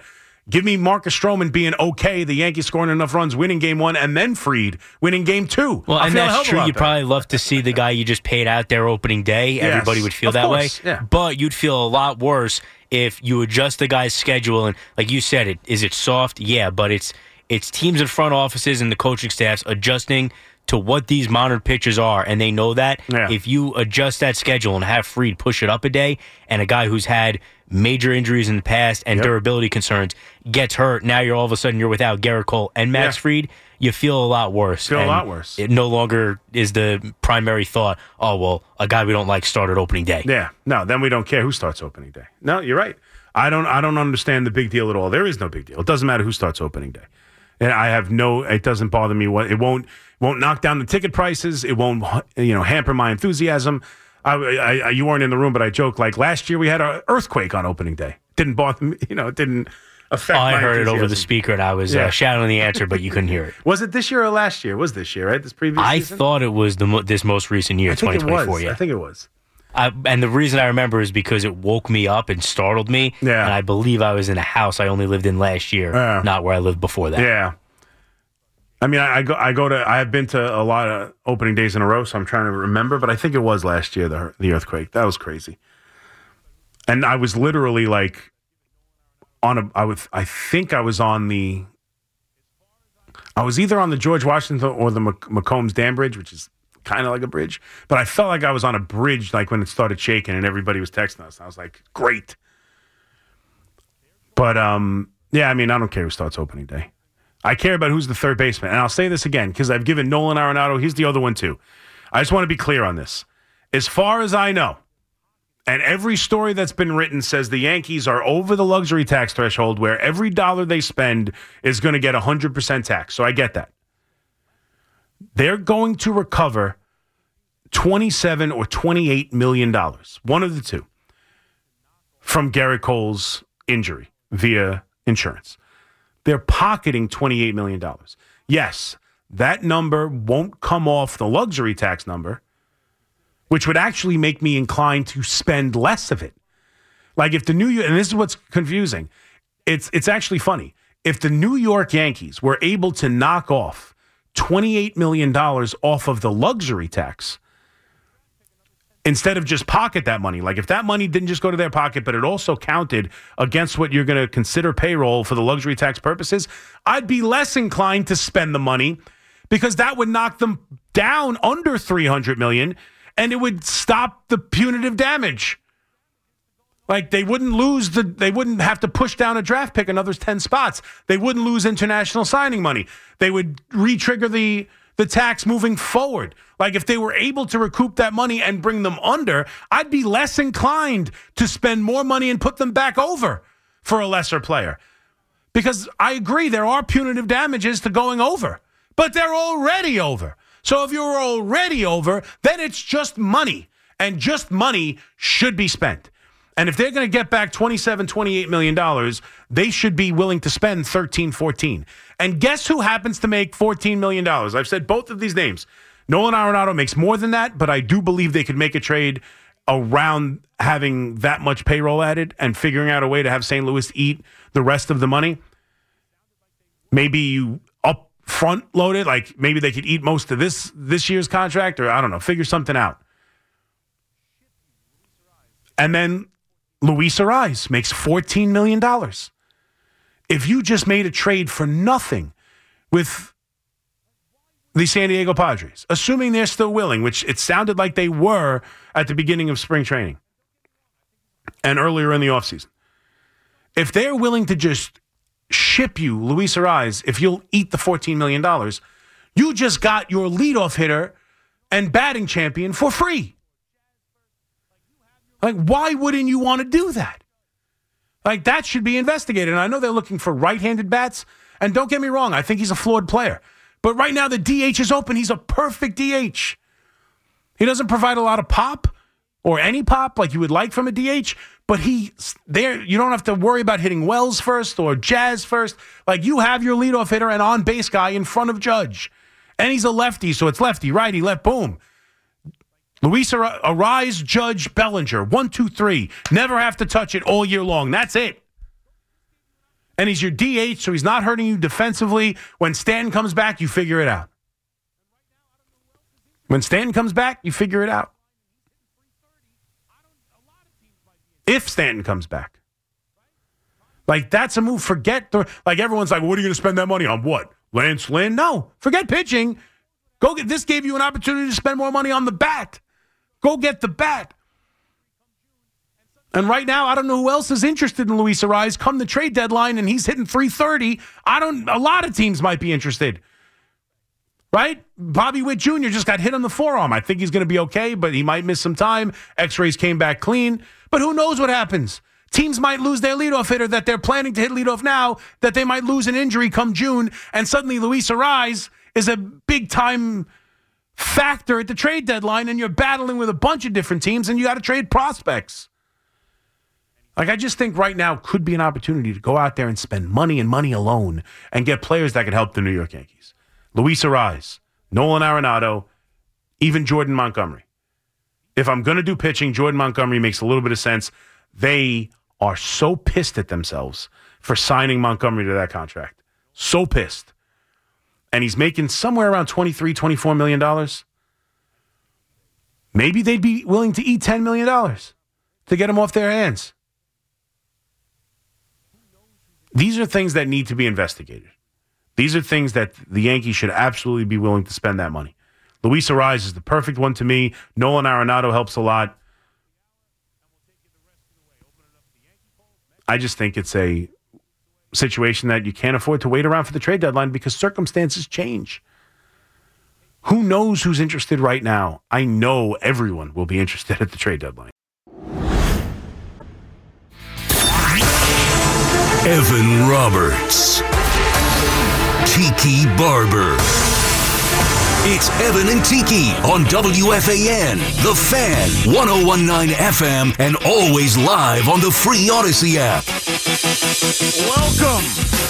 Give me Marcus Stroman being okay, the Yankees scoring enough runs, winning game one, and then Fried winning game two. Well, I and feel a hell that's of a true. lot You'd better. probably love to see the guy you just paid out there opening day. Yes, Everybody would feel of that course, way. yeah. But you'd feel a lot worse if you adjust the guy's schedule. And like you said, it is it soft? Yeah, but it's it's teams in front offices and the coaching staffs adjusting to what these modern pitchers are, and they know that. Yeah. If you adjust that schedule and have Fried push it up a day, and a guy who's had major injuries in the past and Yep. durability concerns gets hurt, now you're all of a sudden you're without Garrett Cole and Max Yeah. Fried, you feel a lot worse. Feel a And lot worse. It no longer is the primary thought, oh, well, a guy we don't like started opening day. Yeah, no, then we don't care who starts opening day. No, you're right. I don't I don't understand the big deal at all. There is no big deal. It doesn't matter who starts opening day. And I have no, it doesn't bother me. What it won't won't knock down the ticket prices. It won't, you know, hamper my enthusiasm. I, I, I you weren't in the room, but I joke like last year we had an earthquake on opening day. Didn't bother me, you know, it didn't affect. Oh, I my heard it over the enthusiasm. speaker, and I was Yeah. uh, shouting the answer, but you couldn't hear it. Was it this year or last year? It was this year, right? This previous I season? thought it was the mo- this most recent year, I think twenty it twenty-four. was. Yeah, I think it was. I, and the reason I remember is because it woke me up and startled me. Yeah. And I believe I was in a house I only lived in last year, Yeah. not where I lived before that. Yeah. I mean, I, I go. I go to. I have been to a lot of opening days in a row, so I'm trying to remember. But I think it was last year the the earthquake. That was crazy. And I was literally like on a. I was. I think I was on the. I was either on the George Washington or the Mc, McCombs Dam Bridge, which is kind of like a bridge. But I felt like I was on a bridge, like when it started shaking and everybody was texting us. I was like, great. But um, yeah, I mean, I don't care who starts opening day. I care about who's the third baseman. And I'll say this again because I've given Nolan Arenado, he's the other one too. I just want to be clear on this. As far as I know, and every story that's been written says the Yankees are over the luxury tax threshold where every dollar they spend is going to get one hundred percent tax. So I get that. They're going to recover twenty-seven or twenty-eight million dollars, one of the two, from Garrett Cole's injury via insurance. They're pocketing twenty-eight million dollars. Yes, that number won't come off the luxury tax number, which would actually make me inclined to spend less of it. Like if the New York, and this is what's confusing, it's it's actually funny. If the New York Yankees were able to knock off twenty-eight million dollars off of the luxury tax, instead of just pocket that money, like if that money didn't just go to their pocket, but it also counted against what you're going to consider payroll for the luxury tax purposes, I'd be less inclined to spend the money because that would knock them down under three hundred million dollars and it would stop the punitive damage. Like they wouldn't lose the, they wouldn't have to push down a draft pick another ten spots. They wouldn't lose international signing money. They would re-trigger the the tax moving forward. Like if they were able to recoup that money and bring them under, I'd be less inclined to spend more money and put them back over for a lesser player. Because I agree, there are punitive damages to going over, but they're already over. So if you're already over, then it's just money, and just money should be spent. And if they're going to get back twenty-seven, twenty-eight million dollars, they should be willing to spend thirteen, fourteen. And guess who happens to make fourteen million dollars? I've said both of these names. Nolan Arenado makes more than that, but I do believe they could make a trade around having that much payroll added and figuring out a way to have Saint Louis eat the rest of the money. Maybe you up front load it, like maybe they could eat most of this this year's contract, or I don't know, figure something out. And then Luis Ariz makes fourteen million dollars. If you just made a trade for nothing with the San Diego Padres, assuming they're still willing, which it sounded like they were at the beginning of spring training and earlier in the offseason, if they're willing to just ship you Luis Ariz, if you'll eat the fourteen million dollars, you just got your leadoff hitter and batting champion for free. Like, why wouldn't you want to do that? Like, that should be investigated. And I know they're looking for right-handed bats. And don't get me wrong, I think he's a flawed player. But right now the D H is open. He's a perfect D H. He doesn't provide a lot of pop or any pop like you would like from a D H, but he there you don't have to worry about hitting Wells first or Jazz first. Like, you have your leadoff hitter and on-base guy in front of Judge. And he's a lefty, so it's lefty, righty, left, boom. Luis Ariz, Judge, Bellinger. One, two, three. Never have to touch it all year long. That's it. And he's your D H, so he's not hurting you defensively. When Stanton comes back, you figure it out. When Stanton comes back, you figure it out. If Stanton comes back. Like, that's a move. Forget the, like, everyone's like, what are you going to spend that money on? What? Lance Lynn? No. Forget pitching. Go get, this gave you an opportunity to spend more money on the bat. Go get the bat. And right now, I don't know who else is interested in Luis Arraez come the trade deadline, and he's hitting three thirty. I don't, a lot of teams might be interested. Right? Bobby Witt Junior just got hit on the forearm. I think he's going to be okay, but he might miss some time. X-rays came back clean. But who knows what happens? Teams might lose their leadoff hitter that they're planning to hit leadoff now, that they might lose an injury come June, and suddenly Luis Arraez is a big-time factor at the trade deadline, and you're battling with a bunch of different teams, and you got to trade prospects. Like, I just think right now could be an opportunity to go out there and spend money and money alone and get players that could help the New York Yankees. Luis Arraez, Nolan Arenado, even Jordan Montgomery. If I'm going to do pitching, Jordan Montgomery makes a little bit of sense. They are so pissed at themselves for signing Montgomery to that contract. So pissed. And he's making somewhere around twenty-three, twenty-four million dollars. Maybe they'd be willing to eat ten million dollars to get him off their hands. These are things that need to be investigated. These are things that the Yankees should absolutely be willing to spend that money. Luis Arraez is the perfect one to me. Nolan Arenado helps a lot. I just think it's a situation that you can't afford to wait around for the trade deadline because circumstances change. Who knows who's interested right now? I know everyone will be interested at the trade deadline. Evan Roberts. Tiki Barber. It's Evan and Tiki on W F A N, The Fan, ten nineteen F M, and always live on the free Odyssey app. Welcome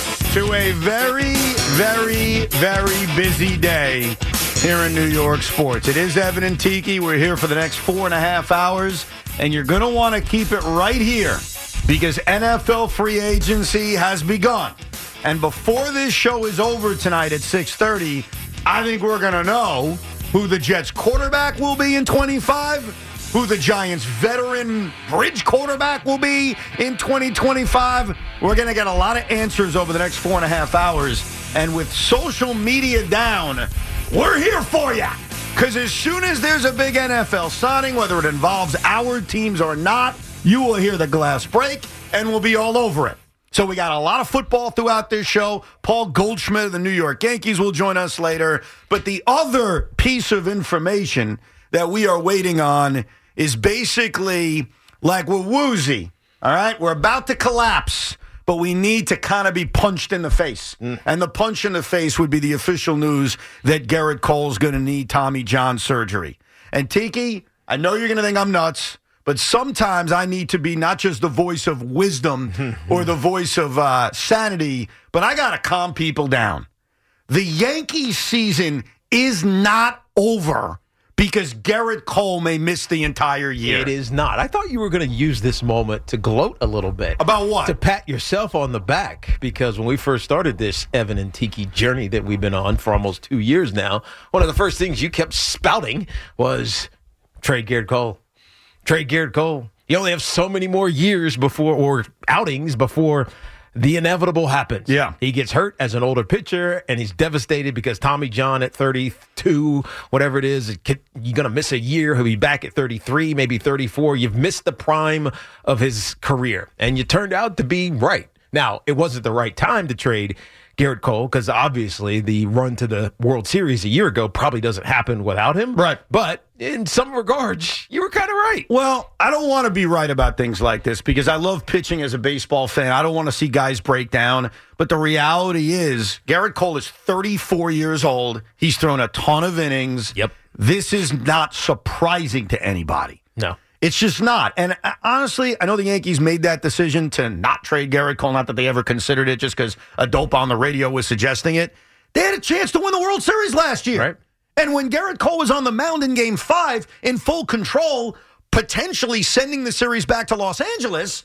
to a very, very, very busy day here in New York sports. It is Evan and Tiki. We're here for the next four and a half hours, and you're going to want to keep it right here because N F L free agency has begun. And before this show is over tonight at six thirty, I think we're going to know who the Jets quarterback will be in twenty-five, who the Giants veteran bridge quarterback will be in twenty twenty-five. We're going to get a lot of answers over the next four and a half hours. And with social media down, we're here for you. Because as soon as there's a big N F L signing, whether it involves our teams or not, you will hear the glass break and we'll be all over it. So we got a lot of football throughout this show. Paul Goldschmidt of the New York Yankees will join us later. But the other piece of information that we are waiting on is basically like we're woozy, all right? We're about to collapse, but we need to kind of be punched in the face. Mm. And the punch in the face would be the official news that Gerrit Cole's going to need Tommy John surgery. And Tiki, I know you're going to think I'm nuts, but sometimes I need to be not just the voice of wisdom or the voice of uh, sanity, but I got to calm people down. The Yankees season is not over because Gerrit Cole may miss the entire year. It is not. I thought you were going to use this moment to gloat a little bit. About what? To pat yourself on the back. Because when we first started this Evan and Tiki journey that we've been on for almost two years now, one of the first things you kept spouting was trade Gerrit Cole. Trade Gerrit Cole. You only have so many more years before, or outings before the inevitable happens. Yeah. He gets hurt as an older pitcher, and he's devastated because Tommy John at thirty-two, whatever it is, you're going to miss a year. He'll be back at thirty-three, maybe thirty-four. You've missed the prime of his career, and you turned out to be right. Now, it wasn't the right time to trade Gerrit Cole because obviously the run to the World Series a year ago probably doesn't happen without him. Right. But in some regards, you were kind of right. Well, I don't want to be right about things like this because I love pitching as a baseball fan. I don't want to see guys break down. But the reality is Gerrit Cole is thirty-four years old. He's thrown a ton of innings. Yep. This is not surprising to anybody. No. It's just not. And uh, honestly, I know the Yankees made that decision to not trade Gerrit Cole, not that they ever considered it just because a dope on the radio was suggesting it. They had a chance to win the World Series last year. Right. And when Gerrit Cole was on the mound in Game five in full control, potentially sending the series back to Los Angeles,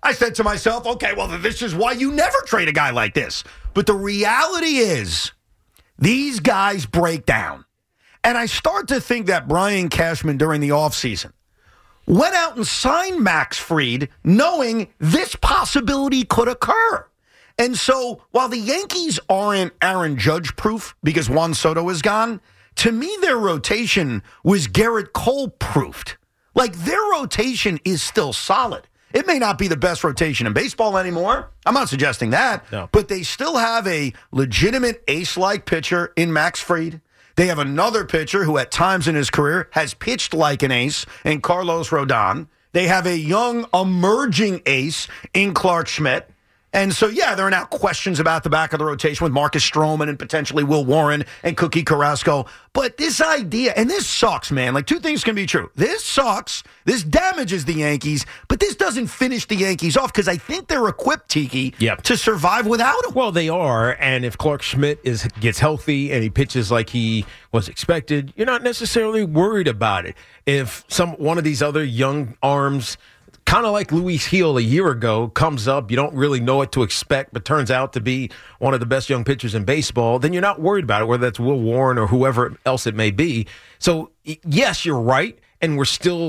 I said to myself, okay, well, this is why you never trade a guy like this. But the reality is, these guys break down. And I start to think that Brian Cashman during the offseason went out and signed Max Fried knowing this possibility could occur. And so while the Yankees aren't Aaron Judge proof because Juan Soto is gone, to me their rotation was Garrett Cole proofed. Like their rotation is still solid. It may not be the best rotation in baseball anymore. I'm not suggesting that. No. But they still have a legitimate ace-like pitcher in Max Fried. They have another pitcher who at times in his career has pitched like an ace in Carlos Rodon. They have a young emerging ace in Clark Schmidt. And so, yeah, there are now questions about the back of the rotation with Marcus Stroman and potentially Will Warren and Cookie Carrasco. But this idea, and this sucks, man. Like, two things can be true. This sucks. This damages the Yankees. But this doesn't finish the Yankees off because I think they're equipped, Tiki, yep. to survive without him. Well, they are. And if Clark Schmidt is gets healthy and he pitches like he was expected, you're not necessarily worried about it. If some one of these other young arms, kind of like Luis Gil a year ago, comes up, you don't really know what to expect, but turns out to be one of the best young pitchers in baseball, then you're not worried about it, whether that's Will Warren or whoever else it may be. So, yes, you're right, and we're still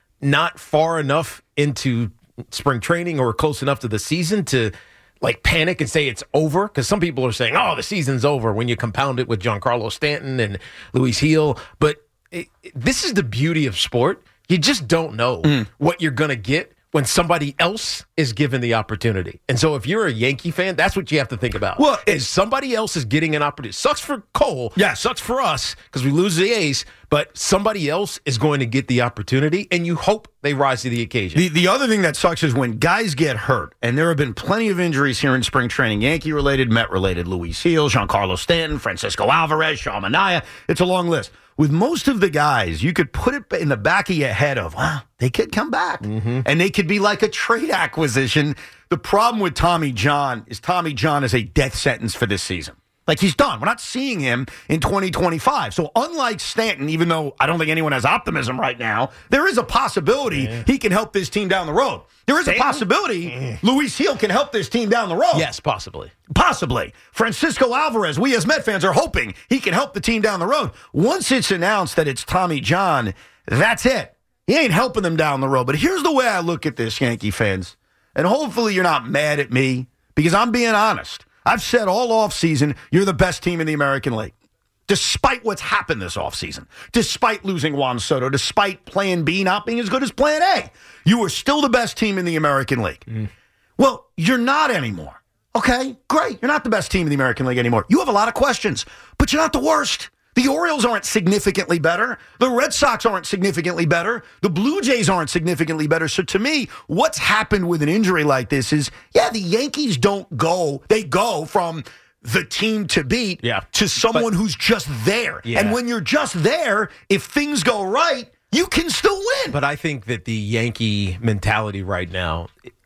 not far enough into spring training or close enough to the season to like panic and say it's over, because some people are saying, oh, the season's over when you compound it with Giancarlo Stanton and Luis Gil. But it, it, this is the beauty of sport. You just don't know mm. what you're going to get when somebody else is given the opportunity. And so if you're a Yankee fan, that's what you have to think about. Well, is somebody else is getting an opportunity. Sucks for Cole. Yeah. Sucks for us because we lose the ace. But somebody else is going to get the opportunity, and you hope they rise to the occasion. The, the other thing that sucks is when guys get hurt, and there have been plenty of injuries here in spring training, Yankee-related, Met-related, Luis Gil, Giancarlo Stanton, Francisco Alvarez, Sean Manaea. It's a long list. With most of the guys, you could put it in the back of your head of, wow, they could come back. Mm-hmm. And they could be like a trade acquisition. The problem with Tommy John is Tommy John is a death sentence for this season. Like, he's done. We're not seeing him in twenty twenty-five. So unlike Stanton, even though I don't think anyone has optimism right now, there is a possibility yeah. he can help this team down the road. There is Stanton? a possibility yeah. Luis Gil can help this team down the road. Yes, possibly. Possibly. Francisco Alvarez, we as Met fans are hoping he can help the team down the road. Once it's announced that it's Tommy John, that's it. He ain't helping them down the road. But here's the way I look at this, Yankee fans. And hopefully you're not mad at me, because I'm being honest. I've said all offseason, you're the best team in the American League. Despite what's happened this offseason, despite losing Juan Soto, despite Plan B not being as good as Plan A, you are still the best team in the American League. Mm. Well, you're not anymore. Okay, great. You're not the best team in the American League anymore. You have a lot of questions, but you're not the worst. The Orioles aren't significantly better. The Red Sox aren't significantly better. The Blue Jays aren't significantly better. So to me, what's happened with an injury like this is, yeah, the Yankees don't go. They go from the team to beat yeah. to someone but, who's just there. Yeah. And when you're just there, if things go right, you can still win. But I think that the Yankee mentality right now,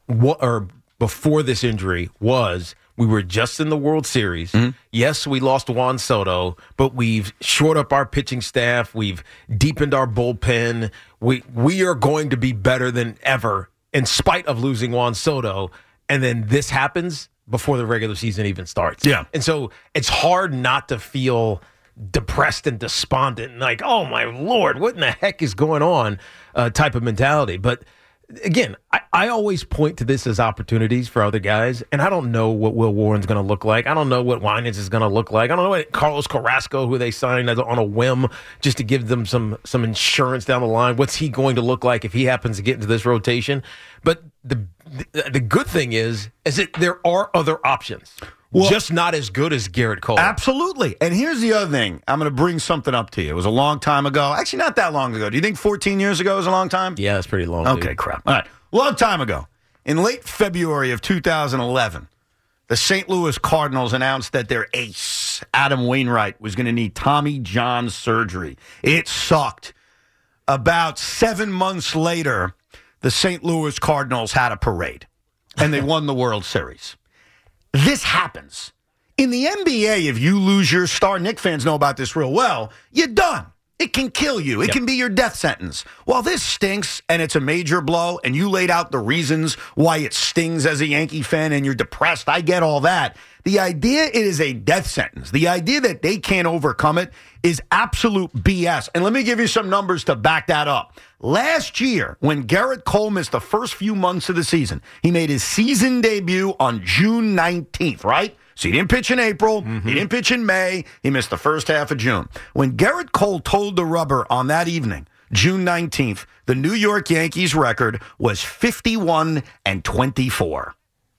or before this injury, was we were just in the World Series. Mm-hmm. Yes, we lost Juan Soto, but we've shored up our pitching staff. We've deepened our bullpen. We we are going to be better than ever in spite of losing Juan Soto. And then this happens before the regular season even starts. Yeah. And so it's hard not to feel depressed and despondent and like, oh, my Lord, what in the heck is going on uh, type of mentality. But again, I, I always point to this as opportunities for other guys, and I don't know what Will Warren's going to look like. I don't know what Winans is going to look like. I don't know what Carlos Carrasco, who they signed as on a whim just to give them some some insurance down the line. What's he going to look like if he happens to get into this rotation? But the the, the good thing is, is that there are other options. Well, just not as good as Garrett Cole. Absolutely. And here's the other thing. I'm going to bring something up to you. It was a long time ago. Actually, not that long ago. Do you think fourteen years ago was a long time? Yeah, that's pretty long. Okay, dude. crap. All right. Long time ago. In late February of two thousand eleven, the Saint Louis Cardinals announced that their ace, Adam Wainwright, was going to need Tommy John surgery. It sucked. About seven months later, the Saint Louis Cardinals had a parade, and they won the World Series. This happens. In the N B A, if you lose your star, Knicks fans know about this real well, you're done. It can kill you. It Yep. can be your death sentence. Well, this stinks, and it's a major blow, and you laid out the reasons why it stings as a Yankee fan, and you're depressed. I get all that. The idea it is a death sentence, the idea that they can't overcome it is absolute B S. And let me give you some numbers to back that up. Last year, when Garrett Cole missed the first few months of the season, he made his season debut on June nineteenth, right? So he didn't pitch in April. Mm-hmm. He didn't pitch in May. He missed the first half of June. When Garrett Cole toed the rubber on that evening, June nineteenth, the New York Yankees record was fifty-one and twenty-four.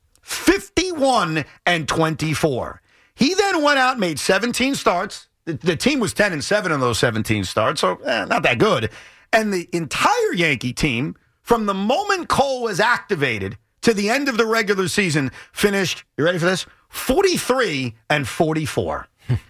fifty-one and twenty-four. He then went out and made seventeen starts. The, the team was ten and seven in those seventeen starts, so eh, not that good. And the entire Yankee team, from the moment Cole was activated to the end of the regular season, finished, you ready for this? forty-three and forty-four.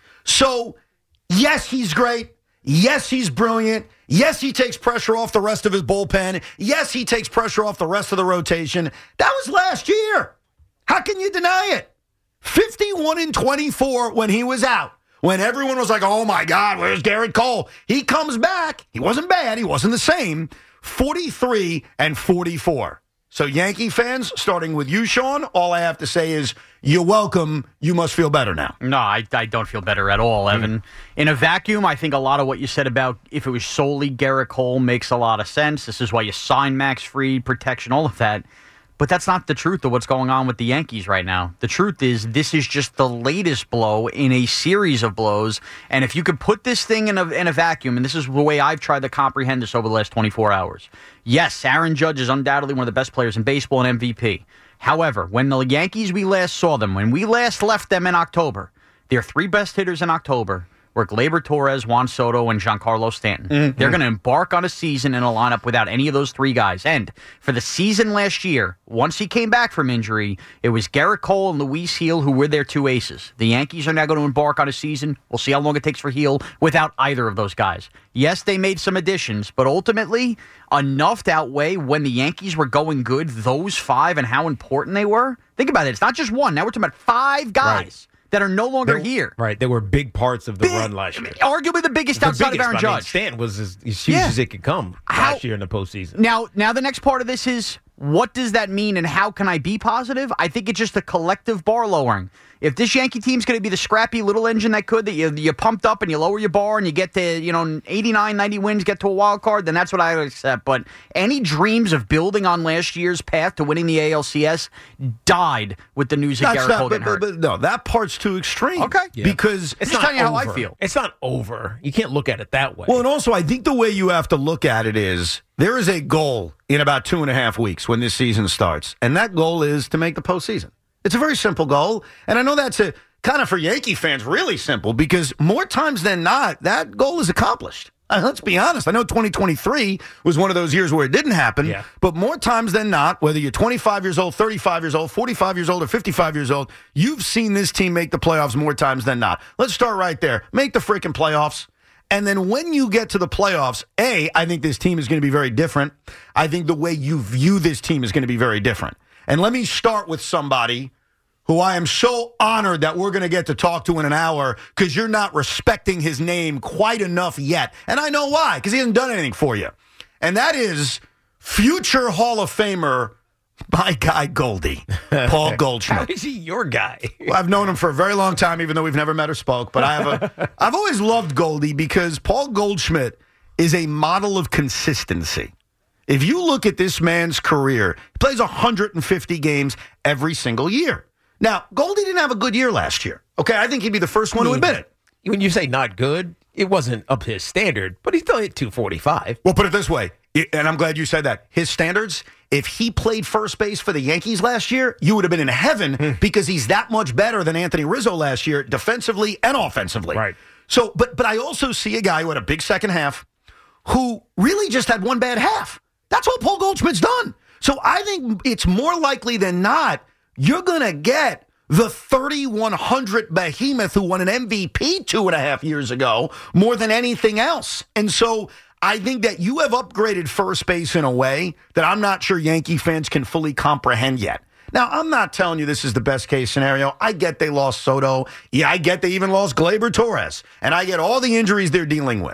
So, yes, he's great. Yes, he's brilliant. Yes, he takes pressure off the rest of his bullpen. Yes, he takes pressure off the rest of the rotation. That was last year. How can you deny it? fifty-one and twenty-four when he was out. When everyone was like, oh, my God, where's Garrett Cole? He comes back. He wasn't bad. He wasn't the same. forty-three and forty-four. So Yankee fans, starting with you, Sean, all I have to say is you're welcome. You must feel better now. No, I, I don't feel better at all, Evan. Mm. In a vacuum, I think a lot of what you said about if it was solely Garrett Cole makes a lot of sense. This is why you sign Max Fried, protection, all of that. But that's not the truth of what's going on with the Yankees right now. The truth is this is just the latest blow in a series of blows. And if you could put this thing in a, in a vacuum, and this is the way I've tried to comprehend this over the last twenty-four hours. Yes, Aaron Judge is undoubtedly one of the best players in baseball and M V P. However, when the Yankees, we last saw them, when we last left them in October, their three best hitters in October were Gleyber Torres, Juan Soto, and Giancarlo Stanton. Mm-hmm. They're going to embark on a season in a lineup without any of those three guys. And for the season last year, once he came back from injury, it was Garrett Cole and Luis Gil who were their two aces. The Yankees are now going to embark on a season. We'll see how long it takes for Gil without either of those guys. Yes, they made some additions, but ultimately enough to outweigh when the Yankees were going good, those five and how important they were. Think about it. It's not just one. Now we're talking about five guys. Right. That are no longer They're, here. Right. They were big parts of the big, run last year. Arguably the biggest the outside biggest, of Aaron Judge. I mean, Stanton was as, as huge yeah. as it could come how, last year in the postseason. Now, now the next part of this is, what does that mean and how can I be positive? I think it's just a collective bar lowering. If this Yankee team's going to be the scrappy little engine that could, that you, you pumped up and you lower your bar and you get to, you know, eighty-nine, ninety wins, get to a wild card, then that's what I would accept. But any dreams of building on last year's path to winning the A L C S died with the news that Garrett Cole getting hurt. But, but, no, that part's too extreme. Okay. Yeah. Because it's just telling you over. how I feel. It's not over. You can't look at it that way. Well, and also, I think the way you have to look at it is there is a goal in about two and a half weeks when this season starts, and that goal is to make the postseason. It's a very simple goal, and I know that's a kind of for Yankee fans really simple because more times than not, that goal is accomplished. Uh, let's be honest. I know twenty twenty-three was one of those years where it didn't happen, yeah. but more times than not, whether you're twenty-five years old, thirty-five years old, forty-five years old, or fifty-five years old, you've seen this team make the playoffs more times than not. Let's start right there. Make the freaking playoffs. And then when you get to the playoffs, A, I think this team is going to be very different. I think the way you view this team is going to be very different. And let me start with somebody who I am so honored that we're going to get to talk to in an hour because you're not respecting his name quite enough yet. And I know why, because he hasn't done anything for you. And that is future Hall of Famer, my guy Goldie, Paul Goldschmidt. How is he your guy? Well, I've known him for a very long time, even though we've never met or spoke. But I have a, I've always loved Goldie because Paul Goldschmidt is a model of consistency. If you look at this man's career, he plays one hundred fifty games every single year. Now, Goldie didn't have a good year last year. Okay, I think he'd be the first one I mean, to admit it. When you say not good, it wasn't up to his standard, but he still hit two forty-five. Well, put it this way, and I'm glad you said that. His standards, if he played first base for the Yankees last year, you would have been in heaven because he's that much better than Anthony Rizzo last year, defensively and offensively. Right. So, but but I also see a guy who had a big second half who really just had one bad half. That's what Paul Goldschmidt's done. So I think it's more likely than not you're going to get the thirty-one hundred behemoth who won an M V P two and a half years ago more than anything else. And so I think that you have upgraded first base in a way that I'm not sure Yankee fans can fully comprehend yet. Now, I'm not telling you this is the best case scenario. I get they lost Soto. Yeah, I get they even lost Gleyber Torres. And I get all the injuries they're dealing with.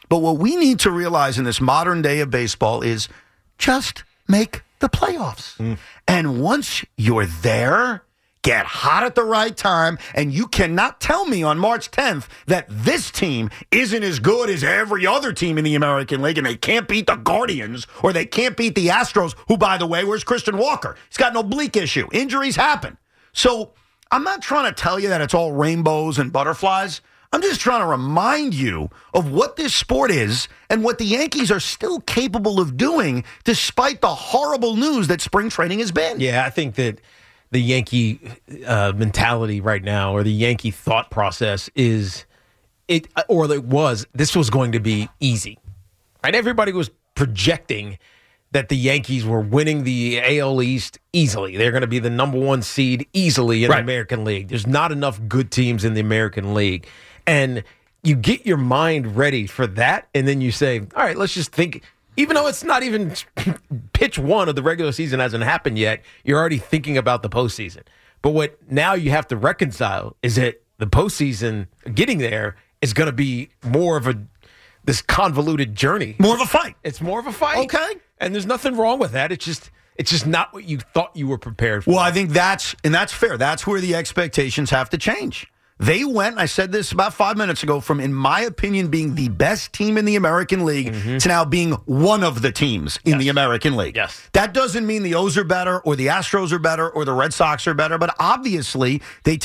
But what we need to realize in this modern day of baseball is just make the playoffs. Mm. And once you're there, get hot at the right time, and you cannot tell me on March tenth that this team isn't as good as every other team in the American League, and they can't beat the Guardians, or they can't beat the Astros, who, by the way, where's Christian Walker? He's got an oblique issue. Injuries happen. So I'm not trying to tell you that it's all rainbows and butterflies. I'm just trying to remind you of what this sport is and what the Yankees are still capable of doing despite the horrible news that spring training has been. Yeah, I think that the Yankee uh, mentality right now, or the Yankee thought process is, it or it was, this was going to be easy. Right? Everybody was projecting that the Yankees were winning the A L East easily. They're going to be the number one seed easily in right. the American League. There's not enough good teams in the American League. And you get your mind ready for that, and then you say, all right, let's just think. Even though it's not even pitch one of the regular season hasn't happened yet, you're already thinking about the postseason. But what now you have to reconcile is that the postseason, getting there, is going to be more of a this convoluted journey. More of a fight. It's more of a fight. Okay. And there's nothing wrong with that. It's just it's just not what you thought you were prepared for. Well, I think that's, and that's fair. That's where the expectations have to change. They went, I said this about five minutes ago, from, in my opinion, being the best team in the American League mm-hmm. to now being one of the teams in yes. the American League. Yes. That doesn't mean the O's are better or the Astros are better or the Red Sox are better, but obviously they